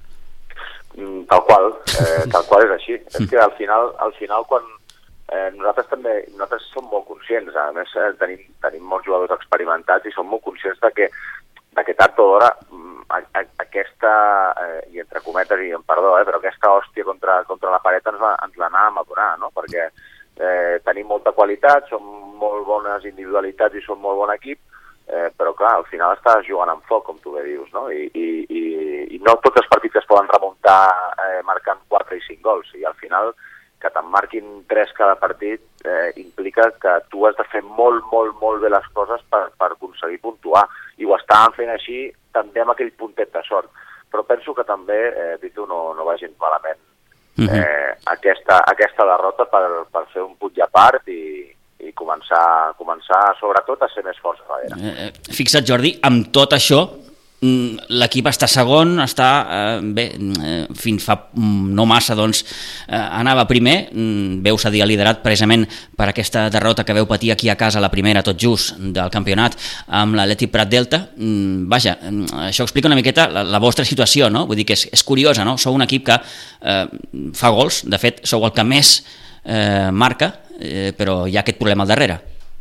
Mm, tal qual, eh, tal qual és així. És que al final, al final quan Eh, nosaltres també nosaltres som molt conscients, a més eh, tenim, tenim molts jugadors experimentats i som molt conscients de que, de que tard o d'hora a, a, aquesta, eh, i entre cometes i en perdó, eh, però aquesta hòstia contra, contra la paret ens, va, ens l'anàvem a donar, no? Perquè eh, tenim molta qualitat, som molt bones individualitats i som molt bon equip, eh, però clar, al final estàs jugant amb foc, com tu bé dius, no? I, i, i, i no tots els partits es poden remuntar eh, marcant quatre i cinc gols, i al final que te'n marquin tres cada partit eh, implica que tu has de fer molt, molt, molt bé les coses per, per aconseguir puntuar. I ho estàvem fent així també amb aquell puntet de sort. Però penso que també, eh, Pitu, no, no va gens malament. Mm-hmm. eh, aquesta, aquesta derrota per, per fer un punt i a part i, i començar, començar, sobretot, a ser més forts a darrere. Eh, fixa't, Jordi, amb tot això, l'equip està segon, està eh, bé, eh, fins fa no massa doncs eh, anava primer, veu cedir el liderat precisament per aquesta derrota que veu patir aquí a casa la primera tot just del campionat amb l'Atlètic Prat Delta. Vaja, això explica una miqueta la, la vostra situació, no? Vull dir que és, és curiosa, no? Sou un equip que eh, fa gols, de fet sou el que més eh, marca, eh, però hi ha aquest problema al darrere.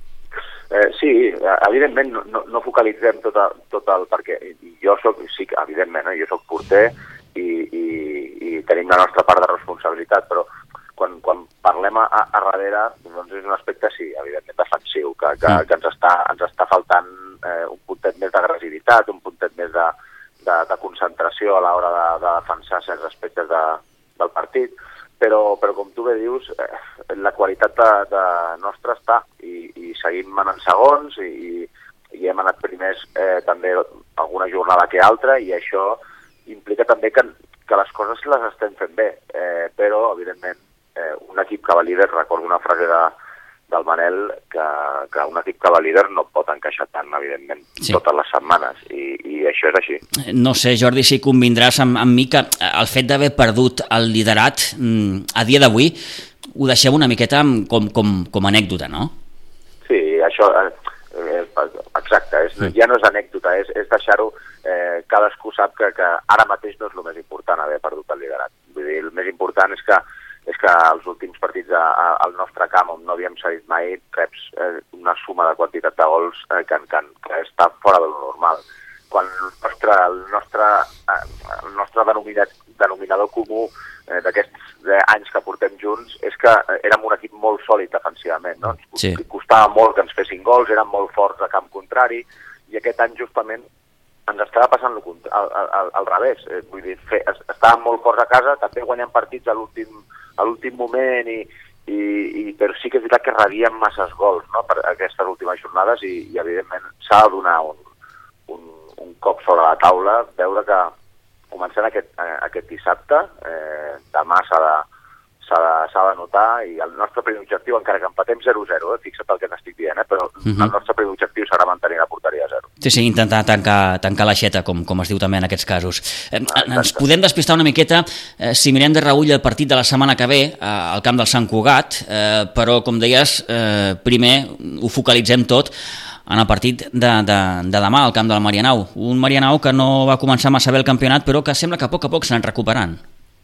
Eh, sí, evidentment no, no, no focalitzem tot, a, tot el... perquè jo soc, sí, evidentment, eh, jo soc porter i, i, i tenim la nostra part de responsabilitat, però quan, quan parlem a, a darrere, doncs és un aspecte, sí, evidentment defensiu, que, que, que ens, està, ens està faltant eh, un puntet més d'agressivitat, un puntet més de, de, de concentració a l'hora de, de defensar certs aspectes de, del partit, però, però com tu bé dius, eh, la qualitat de, de nostra està i, i seguim anant segons i, i hem anat primers eh, també alguna jornada que altra i això implica també que, que les coses les estem fent bé, eh, però evidentment eh, un equip que va líder, recordo una frase de, del Manel, que, que un equip que va líder no pot encaixar tant, evidentment, sí, totes les setmanes, i, i això és així. No sé, Jordi, si convindràs amb, amb mi que el fet d'haver perdut el liderat a dia d'avui ho deixem una miqueta com, com, com anècdota, no? Sí, això, eh, exacte, és, ja no és anècdota, és, és deixar-ho, eh, cadascú sap que, que ara mateix no és el més important haver perdut el liderat. Vull dir, el més important és que és que els últims partits a, a, al nostre camp, on no havíem cedit mai, reps eh, una suma de quantitat de gols eh, que, que, que està fora de lo normal. Quan el nostre, el nostre, eh, el nostre denominat, denominador comú eh, d'aquests eh, anys que portem junts és que eh, érem un equip molt sòlid defensivament, no? Ens sí. costava molt que ens fessin gols, érem molt forts a camp contrari, i aquest any justament ens estava passant al, al, al revés. Eh, vull dir, fer, estàvem molt forts a casa, també guanyant partits a l'últim a l'últim moment, i, i, i, però sí que és veritat que rebíem masses gols, no?, per aquestes últimes jornades i, i evidentment s'ha de donar un, un, un cop sobre la taula, veure que començant aquest, aquest dissabte, eh, demà s'ha de, s'ha de, s'ha de notar, i el nostre primer objectiu, encara que empatem zero zero, eh, fixa't el que n'estic dient, eh, però uh-huh. el nostre primer objectiu serà mantenir la porteria a zero. Sí, sí, intentar tancar, tancar l'aixeta, com, com es diu també en aquests casos. Eh, ens podem despistar una miqueta eh, si mirem de reull el partit de la setmana que ve eh, al camp del Sant Cugat, eh, però, com deies, eh, primer ho focalitzem tot en el partit de, de, de demà al camp del Marianao. Un Marianao que no va començar massa bé el campionat, però que sembla que a poc a poc s'han recuperant.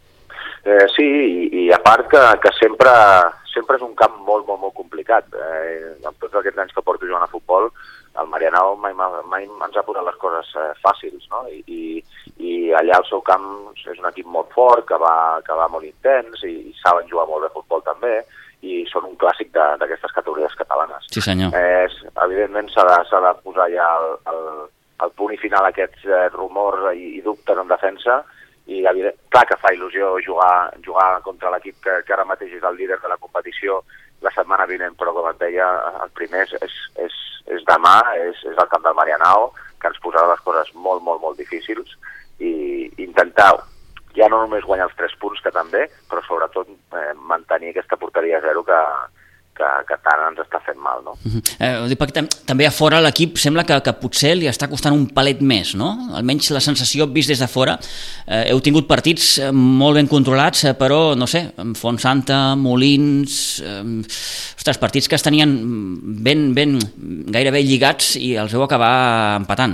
Eh, sí, i, i a part que, que sempre, sempre és un camp molt, molt, molt complicat. Eh, amb tots aquests anys que porto jugant a futbol, el Marianao mai, mai ens ha posat les coses eh, fàcils, no? I, i, i allà al seu camp és un equip molt fort, que va, que va molt intens, i, i saben jugar molt bé futbol també, i són un clàssic d'aquestes categories catalanes. Sí, senyor. Eh, evidentment s'ha de, s'ha de posar ja el, el, el punt i final a aquests eh, rumors i, i dubtes en defensa, i evident, clar que fa il·lusió jugar, jugar contra l'equip que, que ara mateix és el líder de la competició la setmana vinent, però com et deia, el primer és, és, és, és demà, és, és el camp del Marianao, que ens posarà les coses molt, molt, molt difícils, i intentar ja no només guanyar els tres punts, que també, però sobretot eh, mantenir aquesta porteria zero que, que, que tant ens està fent mal, no? Uh-huh. eh, perquè també a fora l'equip sembla que, que potser li està costant un palet més, no? Almenys la sensació vist des de fora. Eh, heu tingut partits molt ben controlats, eh, però, no sé, Fontsanta, Molins... Eh, ostres, partits que es tenien ben, ben, gairebé lligats i els heu acabar empatant.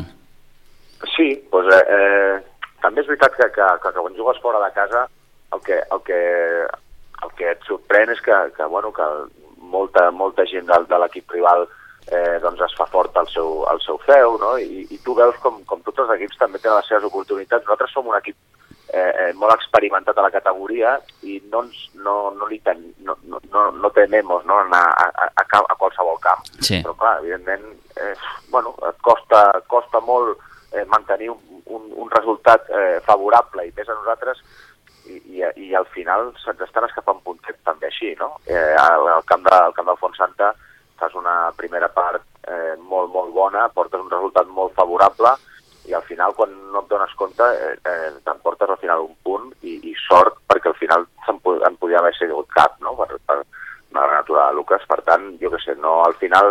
Sí, doncs eh, eh, també és veritat que, que, que, que quan jugues fora de casa el que, el que, el que et sorprèn és que, que, bueno, que molta, molta gent de, de l'equip rival eh, doncs es fa fort al seu, al seu feu, no? I, i tu veus com, com tots els equips també tenen les seves oportunitats. Nosaltres som un equip eh, molt experimentat a la categoria i no, ens, no, no, li ten, no, no, no tememos, no, anar a, a, a, a qualsevol camp. Sí. Però clar, evidentment, eh, bueno, et costa, costa molt eh, mantenir un, un, un resultat eh, favorable, i més a nosaltres, i, i, i al final se'ns estan escapant puntets també així, no? Eh, al, al camp de, al camp del Fontsanta fas una primera part eh, molt, molt bona, portes un resultat molt favorable, i al final, quan no et dones compte, eh, eh, t'emportes al final un punt, i, i sort perquè al final en, en podia haver sigut cap, no?, per, per la natura de Lucas. Per tant, jo què sé, no, al final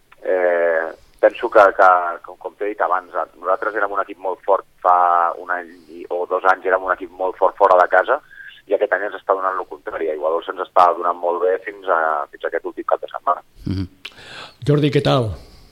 eh, penso que, que, com, com t'he dit abans, nosaltres érem un equip molt fort fa un any o dos anys, érem un equip molt fort fora de casa, i aquest any ens està donant el contrari. A Igualol se'ns està donant molt bé fins a, fins a aquest últim cap de setmana. Mm-hmm. Jordi, què tal?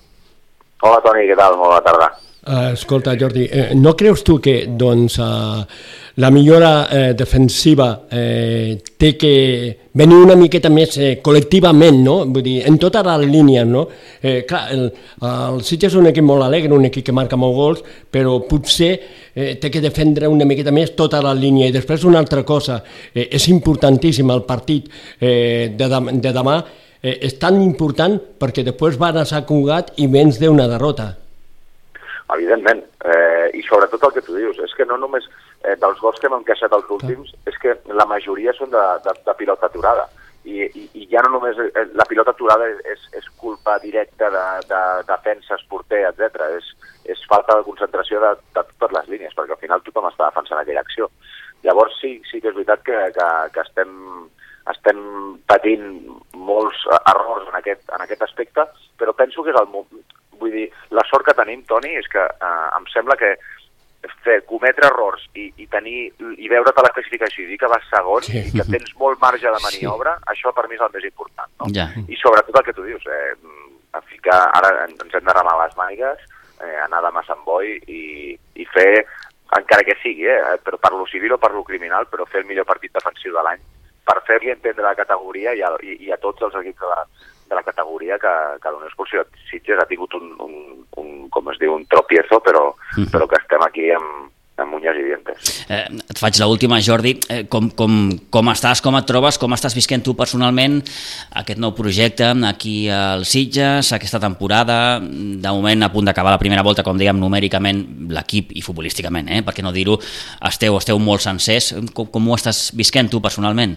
Hola, Toni, què tal? Molt bona tarda. Uh, escolta, Jordi, eh, no creus tu que doncs, uh, la millora eh, defensiva eh, té que venir una miqueta més eh, col·lectivament, no? Vull dir, en totes les línies, no? Eh, clar, el, el Sitges és un equip molt alegre, un equip que marca molts gols, però potser eh, té que defendre una miqueta més tota la línia. I després una altra cosa, eh, és importantíssim el partit eh, de, de, de demà, eh, és tan important perquè després van a Sant Cugat i vens d'una derrota. Evidentment, eh, i sobretot el que tu dius, és que no només eh, dels gols que hem encaixat els últims, és que la majoria són de, de, de pilota aturada, i, i, i ja no només eh, la pilota aturada és, és culpa directa de, de, de defenses, porter, etcètera. És, és falta de concentració de, de totes les línies, perquè al final tothom està defensant aquella acció. Llavors sí, sí que és veritat que, que, que estem, estem patint molts errors en aquest, en aquest aspecte, però penso que és el moment. Vull dir, la sort que tenim, Toni, és que eh, em sembla que fer, cometre errors i, i tenir i veure't a la classificació i dir que vas segon, sí, i que tens molt marge de maniobra, sí, això per mi és el més important, no? Ja. I sobretot el que tu dius, eh, a ficar, ara ens hem de remar les mànigues, eh, anar demà a Sant Boi i, i fer, encara que sigui, eh, però per lo civil o per lo criminal, però fer el millor partit defensiu de l'any, per fer-li entendre la categoria i a, i, i a tots els equips de la, de la categoria que, que l'Unió Esportiva Sitges ha tingut un, un, un, com es diu, un tropiezo, però, mm. però que estem aquí amb, amb uñas i dientes. Eh, et faig l'última, Jordi. Eh, com, com, com estàs, com et trobes, com estàs visquent tu personalment aquest nou projecte aquí al Sitges, aquesta temporada, de moment a punt d'acabar la primera volta, com dèiem, numèricament, l'equip i futbolísticament, eh? Per què no dir-ho, esteu, esteu molt sencers. Com, com ho estàs visquent tu personalment?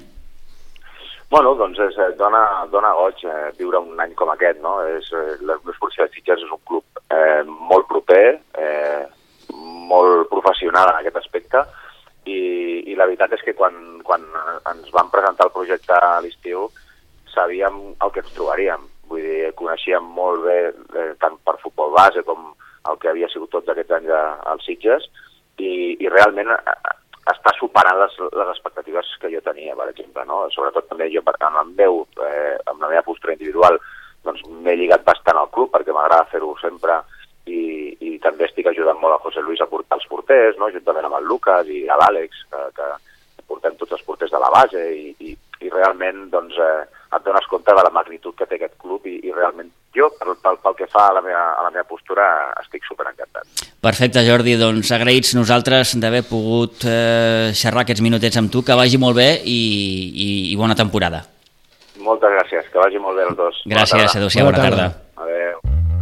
Bueno, doncs és, dona, dona goig eh, viure un any com aquest, no? És, eh, l'Unió Esportiva Sitges és un club eh, molt proper, eh, molt professional en aquest aspecte, i, i la veritat és que quan, quan ens van presentar el projecte a l'estiu sabíem el que ens trobaríem. Vull dir, coneixíem molt bé eh, tant per futbol base com el que havia sigut tots aquests anys als Sitges, i, i realment està superant les, les expectatives que jo tenia, per exemple, no? Sobretot també jo amb, el meu, eh, amb la meva postura individual doncs m'he lligat bastant al club perquè m'agrada fer-ho sempre, i, i també estic ajudant molt a José Luis a portar els porters, no? Juntament amb el Lucas i a l'Àlex, que, que portem tots els porters de la base, i, i, i realment doncs, eh, et dones compte de la magnitud que té aquest club, i, i realment jo, pel, pel, pel que fa a la meva, a la meva postura, estic superencantat. Perfecte, Jordi, doncs agraïts nosaltres d'haver pogut eh, xerrar aquests minutets amb tu, que vagi molt bé i, i, i bona temporada. Moltes gràcies, que vagi molt bé els dos. Gràcies, adéu-siau, bona tarda. Adéu.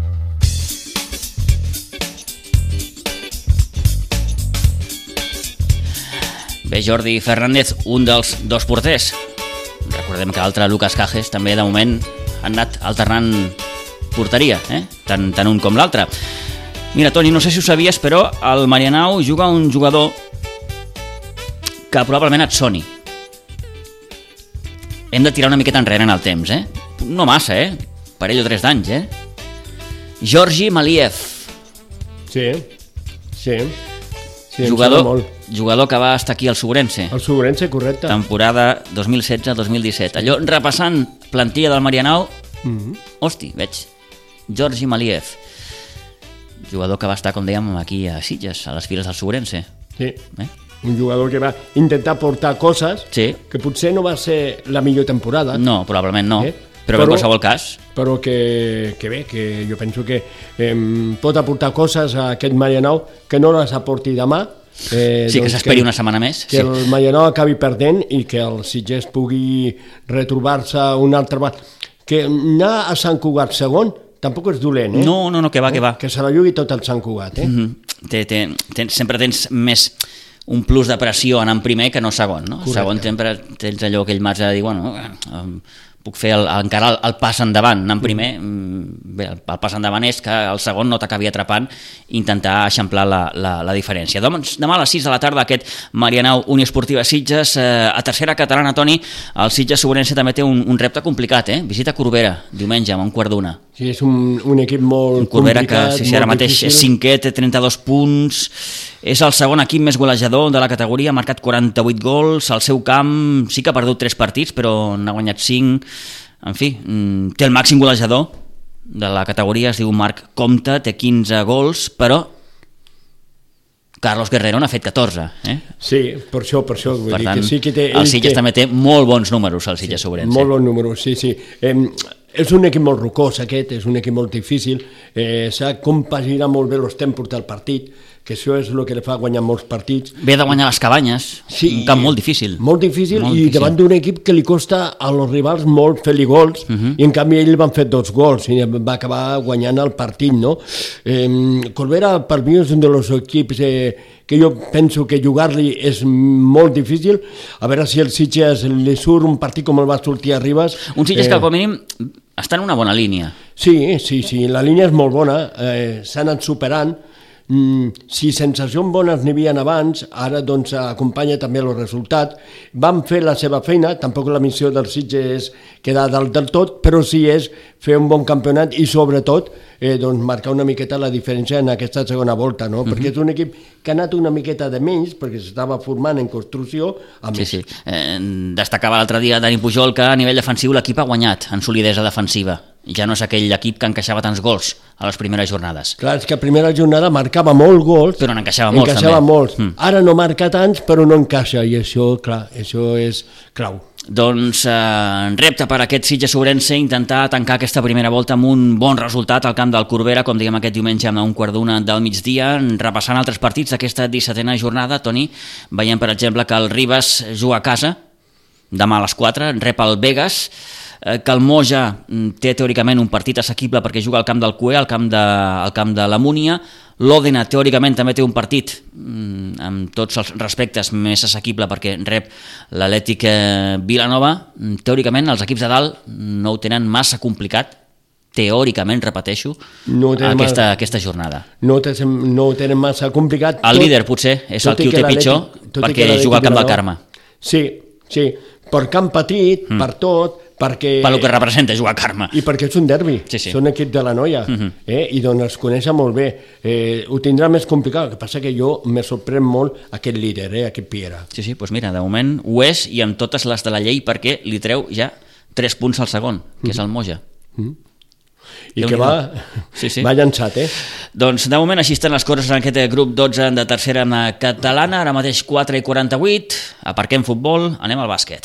Bé, Jordi Fernández, un dels dos porters. Recordem que l'altre, Lucas Cajes, també de moment han anat alternant porteria, eh? tant, tant un com l'altre. Mira, Toni, no sé si ho sabies, però al Marianao juga un jugador que probablement et soni. Hem de tirar una miqueta enrere en el temps, eh? No massa, eh? Parell o tres d'anys, eh? Georgi Maliev. Sí, sí. sí jugador, jugador que va estar aquí al Segurense. El Segurense, correcte. Temporada dos mil setze dos mil disset. Allò, repassant plantilla del Marianao, mm-hmm. hosti, veig. Georgi Maliev. Jugador que va estar, com dèiem, aquí a Sitges, a les files del Segurense. Sí, eh? Un jugador que va intentar portar coses, sí. que potser no va ser la millor temporada. No, probablement no, eh? però, però en qualsevol cas. Però que, que bé, que jo penso que eh, pot aportar coses a aquest Marianao que no les aporti demà. Eh, sí, doncs que s'esperi una setmana més. Que sí. el Marianao acabi perdent i que el Sitges pugui retrobar-se un altre... Que anar a Sant Cugat segon tampoc és dolent, eh? No, no, no, que va, eh? que va. Que se la jugui tot el Sant Cugat, eh? Mm-hmm. té, té, té, sempre tens més un plus de pressió anant primer que no segon, no? Correcte. Segon sempre tens allò aquell marge de dir, bueno, puc fer el, encara el, el pas endavant, anant primer. Bé, el, el pas endavant és que el segon no t'acabi atrapant i intentar eixamplar la, la, la diferència. Doncs demà a les sis de la tarda aquest Marianao Unió Esportiva Sitges, eh, a tercera catalana, Toni, el Sitges Sobrense també té un, un repte complicat, eh? Visita Corbera, diumenge, amb un quart d'una. Sí, és un, un equip molt un Corbera complicat, que, si, si ara mateix difícil. És cinquè, té trenta-dos punts, és el segon equip més golejador de la categoria, ha marcat quaranta-vuit gols, al seu camp sí que ha perdut tres partits, però n'ha guanyat cinc. En fi, té el màxim golejador de la categoria, es diu Marc Comte, té quinze gols, però Carlos Guerrero n'ha fet catorze. Eh? Sí, per això, per això. Vull per dir tant, que sí que té, el Sitges té... també té molt bons números, el Sitges sí, Sobrense. Molt bons números, sí, sí. Eh, és un equip molt rocós aquest, és un equip molt difícil, eh, s'ha compaginat molt bé els tempos del partit, que això és el que li fa guanyar molts partits. Ve de guanyar les Cabanyes, sí, un camp molt difícil. Molt difícil molt i difícil. Davant d'un equip que li costa a los rivals molt fer-li gols, uh -huh. i en canvi ell van fer dos gols i va acabar guanyant el partit, no? Eh, Corbera per mi és un dels equips eh, que jo penso que jugar-li és molt difícil, a veure si el Sitges li surt un partit com el va sortir a Ribes. Un Sitges eh, que com a mínim està en una bona línia. Sí, sí, sí, la línia és molt bona, eh, s'ha anat superant. Mm, si sensacions bones n'hi havia abans, ara doncs acompanya també el resultat. Van fer la seva feina, tampoc la missió del Sitges és quedar dalt del tot, però sí és fer un bon campionat i sobretot eh, doncs marcar una miqueta la diferència en aquesta segona volta, no? Uh-huh. Perquè és un equip que ha anat una miqueta de menys, perquè s'estava formant en construcció. A sí, sí. Eh, destacava l'altre dia Dani Pujol que a nivell defensiu l'equip ha guanyat en solidesa defensiva. Ja no és aquell equip que encaixava tants gols a les primeres jornades. Clar, és que a primera jornada marcava molts gols, però n'encaixava molts encaixava també. molts. Mm. Ara no marca tants, però no encaixa, i això, clar, això és clau. Doncs eh, repte per aquest Sitges Sobrense intentar tancar aquesta primera volta amb un bon resultat al camp del Corbera, com diguem aquest diumenge a un quart d'una del migdia, repassant altres partits d'aquesta dissetena jornada. Toni, veiem per exemple que el Ribes juga a casa demà a les quatre, rep el Begues, que el Moja té teòricament un partit assequible perquè juga al camp del Cué, al camp de, al camp de la Múnia. L'Òdena teòricament també té un partit amb tots els respectes més assequible perquè rep l'Atlètic Vilanova. Teòricament els equips de dalt no ho tenen massa complicat, teòricament, repeteixo, no aquesta, massa, aquesta jornada. No, te, no ho tenen massa complicat. El tot, líder potser és el qui ho té pitjor perquè juga al camp del Carme. Sí, sí, per camp petit, mm. per tot, perquè... Per el que representa jugar a Carme. I perquè és un derbi, sí, sí. Són equip de la noia, uh-huh. eh? I doncs es coneixen molt bé. Eh, ho tindrà més complicat, el que passa que jo me sorprèn molt aquest líder, eh? Aquest Piera. Sí, sí, doncs mira, de moment ho és i amb totes les de la llei perquè li treu ja tres punts al segon, que uh-huh. és el Moja. Uh-huh. I que va, sí, sí. va llançat, eh? Doncs de moment així estan les coses en aquest grup dotze de tercera catalana, ara mateix quatre i quaranta-vuit, aparquem futbol, anem al bàsquet.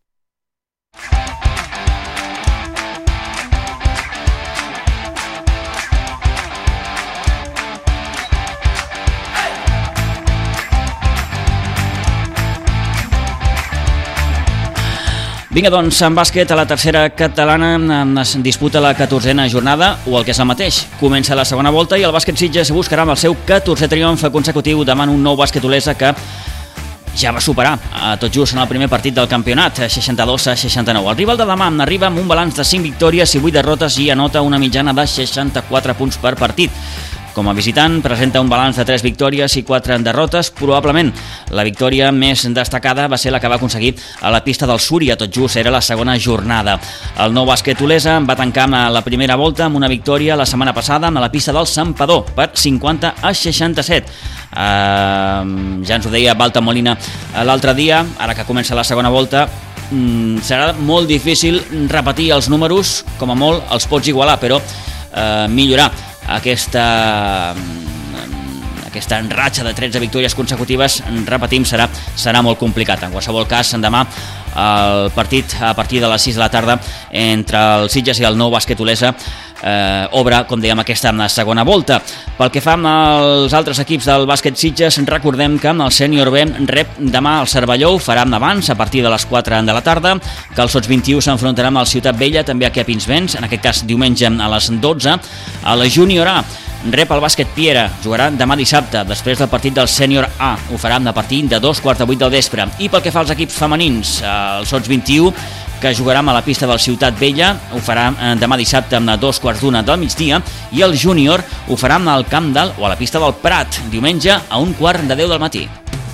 Vinga, doncs, en bàsquet, a la tercera catalana es disputa la catorzena jornada, o el que és el mateix. Comença la segona volta i el bàsquet Sitges buscarà amb el seu catorzè triomf consecutiu davant un nou bàsquet Olesa que ja va superar a tot just en el primer partit del campionat, seixanta-dos a seixanta-nou. El rival de demà arriba amb un balanç de cinc victòries i vuit derrotes i anota una mitjana de seixanta-quatre punts per partit. Com a visitant, presenta un balanç de tres victòries i quatre derrotes. Probablement la victòria més destacada va ser la que va aconseguir a la pista del Súria, tot just era la segona jornada. El nou bàsquet Olesa va tancar la primera volta amb una victòria la setmana passada a la pista del Santpedor per cinquanta a seixanta-set. Uh, ja ens ho deia Balta Molina l'altre dia, ara que comença la segona volta, um, serà molt difícil repetir els números, com a molt els pots igualar, però uh, millorar aquesta aquesta ratxa de tretze victòries consecutives, repetim, serà, serà molt complicat. En qualsevol cas, demà el partit a partir de les sis de la tarda entre el Sitges i el nou bàsquet Olesa eh, obre, com dèiem, aquesta segona volta. Pel que fa als altres equips del bàsquet Sitges, recordem que el sènior B rep demà el Cervelló, ho farà abans, a partir de les quatre de la tarda, que el Sots vint-i-u s'enfrontarà amb el Ciutat Vella, també aquí a Pinsbens, en aquest cas diumenge a les dotze. A la Júnior A rep el bàsquet Piera, jugarà demà dissabte, després del partit del sènior A, ho farà a partir de dos quarts de vuit del vespre. I pel que fa als equips femenins, el Sots vint-i-u que jugarà a la pista del Ciutat Vella, ho farà demà dissabte a dos quarts d'una del migdia, i el júnior ho farà al Camp d'Alt o a la pista del Prat, diumenge a un quart de deu del matí.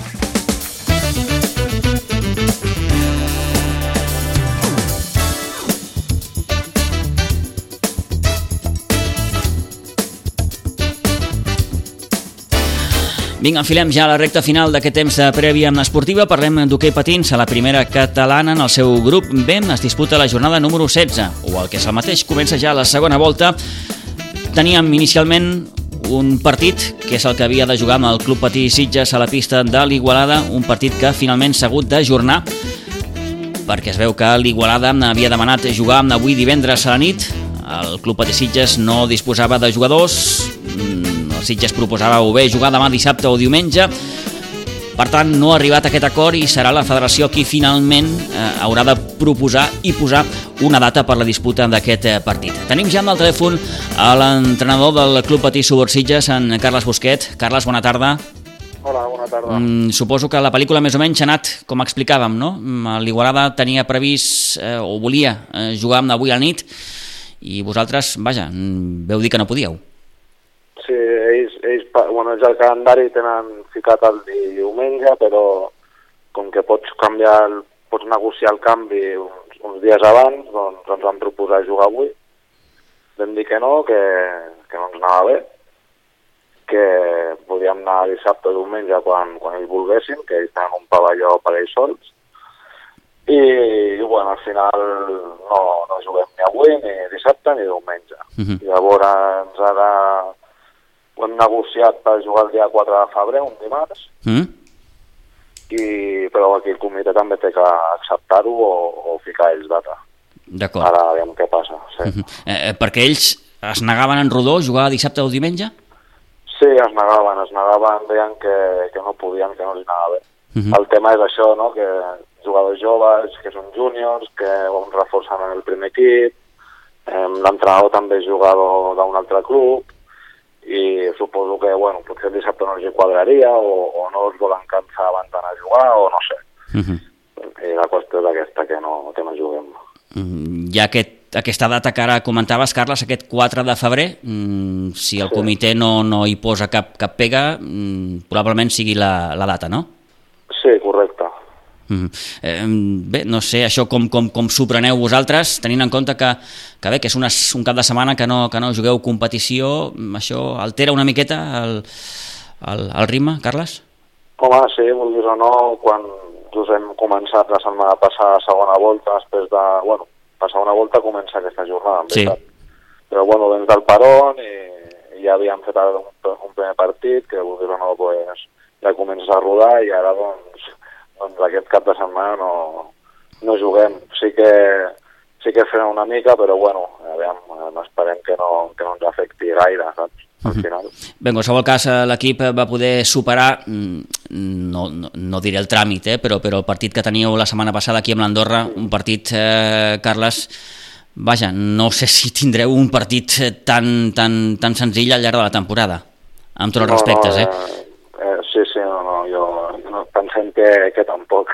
Vinga, enfilem ja la recta final d'aquest temps de prèvia esportiva. Parlem d'hoquei patins a la primera catalana. En el seu grup B es disputa la jornada número setze, o el que és el mateix, comença ja la segona volta. Teníem inicialment un partit, que és el que havia de jugar amb el Club Patí Sitges a la pista de l'Igualada, un partit que finalment s'ha hagut d'ajornar, perquè es veu que l'Igualada havia demanat jugar avui divendres a la nit. El Club Patí Sitges no disposava de jugadors, Sitges proposava o bé jugar demà dissabte o diumenge. Per tant, no ha arribat a aquest acord i serà la federació qui finalment eh, haurà de proposar i posar una data per la disputa d'aquest eh, partit. Tenim ja amb el telèfon a l'entrenador del Club Patí Subur Sitges, en Carles Busquet. Carles, bona tarda. Hola, bona tarda. Mm, suposo que la pel·lícula més o menys ha anat com explicàvem, no? L'Igualada tenia previst eh, o volia eh, jugar avui a la nit i vosaltres, vaja, veu dir que no podíeu. Sí, ells, ells bueno, ja el calendari tenen ficat el diumenge, però com que pots canviar, el, pots negociar el canvi uns, uns dies abans, doncs ens van proposar jugar avui. Vam dir que no, que, que no ens anava bé, que podíem anar dissabte o diumenge quan, quan ells volguessin, que ells tenen un pavelló per ells sols. I, i bueno, al final no, no juguem ni avui, ni dissabte, ni diumenge. Uh-huh. Llavors ara ho hem negociat per jugar el dia quatre de febrer, un dimarts, mm. i, però aquí el comitè també té que acceptar-ho o, o ficar ells data. D'acord. Ara veiem què passa. Sí. Uh-huh. eh, perquè ells es negaven en rodó a jugar dissabte o diumenge? Sí, es negaven, es negaven, deien que, que no podien, que no els anava bé. Uh-huh. El tema és això, no?, que jugadors joves, que són júniors, que ho reforcen en el primer equip, eh, l'entrenador també és jugador d'un altre club, i suposo que, bueno, potser el dissabte no els hi quadraria o, o no els volen cansar abans d'anar a jugar o no sé. Uh-huh. I la qüestió és aquesta, que no, que no juguem. Uh, ja aquest, aquesta data que ara comentaves, Carles, aquest quatre de febrer, um, si el sí. comitè no, no hi posa cap, cap pega, um, probablement sigui la, la data, no? Sí, correcte. Uh-huh. Eh, bé, no sé, això com, com, com s'ho preneu vosaltres, tenint en compte que, que bé, que és una, un cap de setmana que no, que no jugueu competició, això altera una miqueta el, el, el ritme, Carles? Home, sí, vulguis o no, quan just hem començat la setmana passada segona volta, després de, bueno, la segona volta comença aquesta jornada, en veritat. Sí. Però bueno, vens del Perón i, i ja havíem fet un, un primer partit, que vulguis o no, pues, ja comences a rodar i ara doncs doncs aquest cap de setmana no, no juguem. Sí que, sí que fem una mica, però bueno, aviam, esperem que no, que no ens afecti gaire, saps? Al final. Bé, en qualsevol cas, l'equip va poder superar, no, no, no diré el tràmit, eh, però, però el partit que teníeu la setmana passada aquí amb l'Andorra, un partit, eh, Carles, vaja, no sé si tindreu un partit tan, tan, tan senzill al llarg de la temporada, amb tots els no, respectes, no, eh? eh? Sí, sí, no, no, jo no, pensem que, que tampoc.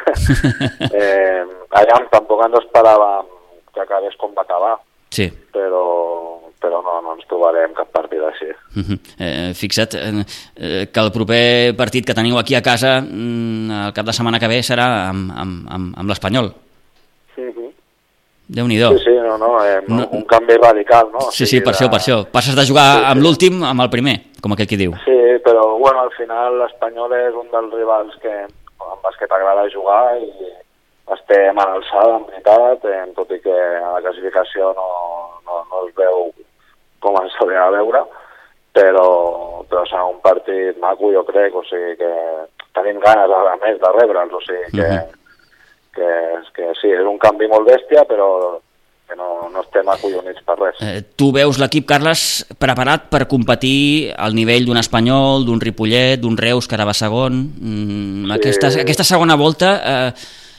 eh, allà tampoc ens esperàvem que acabés com va acabar, sí. però, però no, no ens trobarem cap partit així. Uh-huh. eh, fixa't eh, que el proper partit que teniu aquí a casa el cap de setmana que ve serà amb, amb, amb, amb l'Espanyol. Uh-huh. Déu-n'hi-do. Sí, sí, no, no, eh, no, un canvi radical, no? Sí, sí, per de... això, per això. Passes de jugar sí, amb sí. l'últim amb el primer, com aquell qui diu. Sí, però bueno, al final l'Espanyol és un dels rivals que, amb els que t'agrada jugar i estem a l'alçada, en veritat, eh, tot i que a la classificació no, no, no es veu com ens hauria de veure, però, però serà un partit maco, jo crec, o sigui que tenim ganes a més de rebre'ls, o sigui que, uh-huh. que, que sí, és un canvi molt bèstia, però que no, no estem acollonits per res. Eh, tu veus l'equip, Carles, preparat per competir al nivell d'un Espanyol, d'un Ripollet, d'un Reus, que ara va segon. Mm, sí. aquesta, aquesta segona volta eh,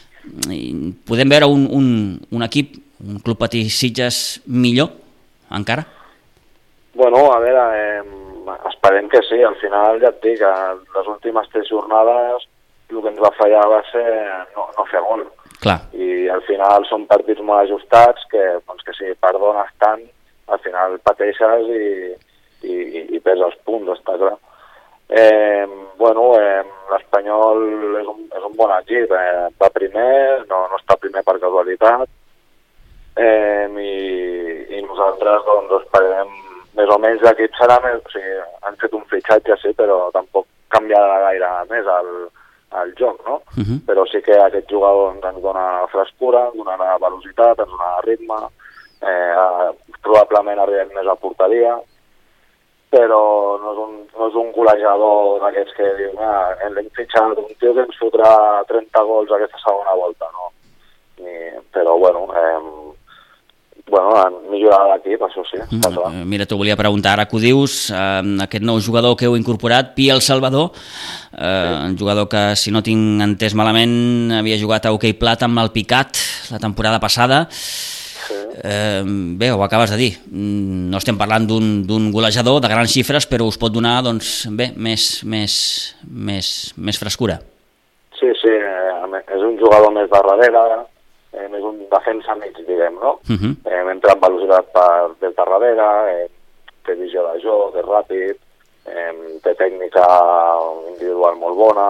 podem veure un, un, un equip, un Club Patí Sitges millor, encara? Bueno, a veure, eh, esperem que sí. Al final, ja et dic, les últimes tres jornades el que ens va fallar va ser no, no fer gol. Clar. I al final són partits molt ajustats que, doncs, que si perdones tant, al final pateixes i, i, i perds els punts, està clar. Eh, bueno, eh, l'Espanyol és un, és un bon equip, eh, va primer, no, no està primer per casualitat, eh, i, i nosaltres doncs, esperem més o menys l'equip serà més, o sigui, han fet un fitxatge, sí, però tampoc canviarà gaire més el, el joc, no? Uh-huh. Però sí que aquest jugador ens dona frescura, ens dona velocitat, ens dona ritme, eh, probablement arribem més a porteria, però no és un, no és un golejador d'aquests que diu, ah, l'hem fitxat un tio que ens fotrà trenta gols aquesta segona volta, no? I, però, bueno, eh, bueno, han millorat l'equip, això sí. Mm, mira, t'ho volia preguntar, ara que ho dius, eh, aquest nou jugador que heu incorporat, Pi El Salvador, eh, sí. Un jugador que, si no tinc entès malament, havia jugat a hoquei plat amb el Picat la temporada passada. Eh, bé, ho acabes de dir, no estem parlant d'un golejador de grans xifres, però us pot donar, doncs, bé, més, més, més, més frescura. Sí, sí, eh, és un jugador més de darrere, eh, més un defensa mig, diguem, no? Uh-huh. eh, entra amb velocitat per, des de darrere, eh, té visió de joc, és ràpid, eh, té tècnica individual molt bona,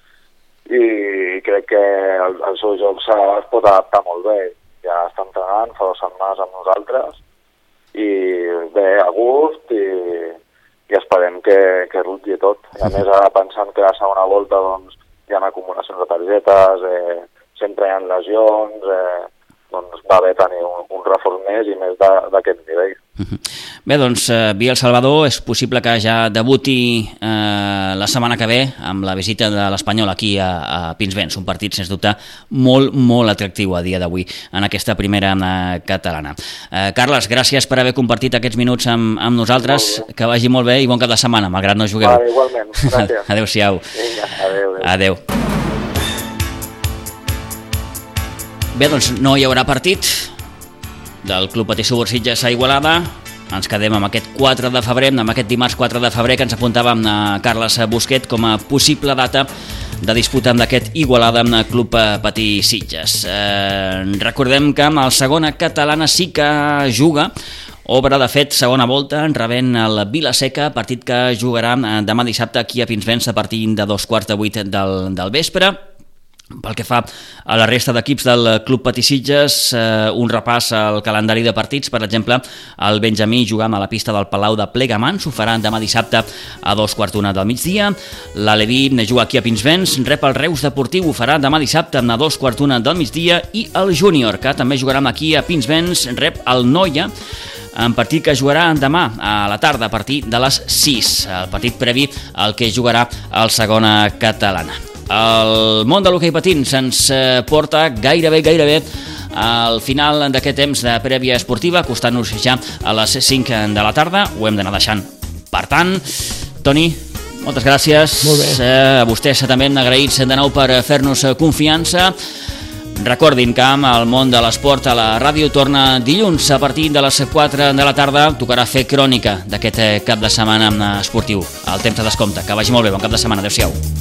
i crec que el, el seu joc es pot adaptar molt bé. Ja està entrenant, fa dues setmanes amb nosaltres, i bé, a gust, i, i esperem que, que rutlli tot. I a més, ara pensant que la segona volta doncs, hi ha acumulacions de targetes, eh, sempre hi ha lesions, eh, doncs va bé tenir un, un reforç més i més d'aquest nivell. Bé, doncs, eh, Pi El Salvador, és possible que ja debuti eh, la setmana que ve amb la visita de l'Espanyol aquí a, a Pinsbens, un partit, sens dubte, molt, molt atractiu a dia d'avui en aquesta primera eh, catalana. Eh, Carles, gràcies per haver compartit aquests minuts amb, amb nosaltres, que vagi molt bé i bon cap de setmana, malgrat no jugueu. Vale, igualment, gràcies. Adéu-siau. Vinga, adéu. Adéu. Bé, doncs no hi haurà partit del Club Patí Subursitges a Igualada. Ens quedem amb aquest quatre de febrer, amb aquest dimarts quatre de febrer que ens apuntàvem a Carles Busquet com a possible data de disputa amb aquest Igualada amb el Club Patí Sitges. Eh, recordem que amb el segona catalana sí que juga, obre de fet segona volta, rebent el Vila-seca, partit que jugarà demà dissabte aquí a Pinsbens a partir de dos quarts de vuit del, del vespre. Pel que fa a la resta d'equips del Club Patí Sitges, eh, un repàs al calendari de partits. Per exemple, el Benjamí jugam a la pista del Palau de Plegamans, ho farà demà dissabte a dos quarts d'una del migdia. L'Aleví juga aquí a Pinsbens, rep el Reus Deportiu, ho farà demà dissabte a dos quarts d'una del migdia, i el Júnior, que també jugarà aquí a Pinsbens, rep el Noia, en partit que jugarà demà a la tarda a partir de les sis, el partit previ al que jugarà el segona catalana. El món de l'hoquei patins ens porta gairebé, gairebé al final d'aquest temps de prèvia esportiva, costant-nos ja a les cinc de la tarda. Ho hem d'anar deixant. Per tant, Toni, moltes gràcies. Molt bé. A vostès també hem agraïts de nou per fer-nos confiança. Recordin que amb el món de l'esport a la ràdio torna dilluns a partir de les quatre de la tarda. Tocarà fer crònica d'aquest cap de setmana esportiu. El temps de descompte. Que vagi molt bé. Bon cap de setmana. Adéu-siau.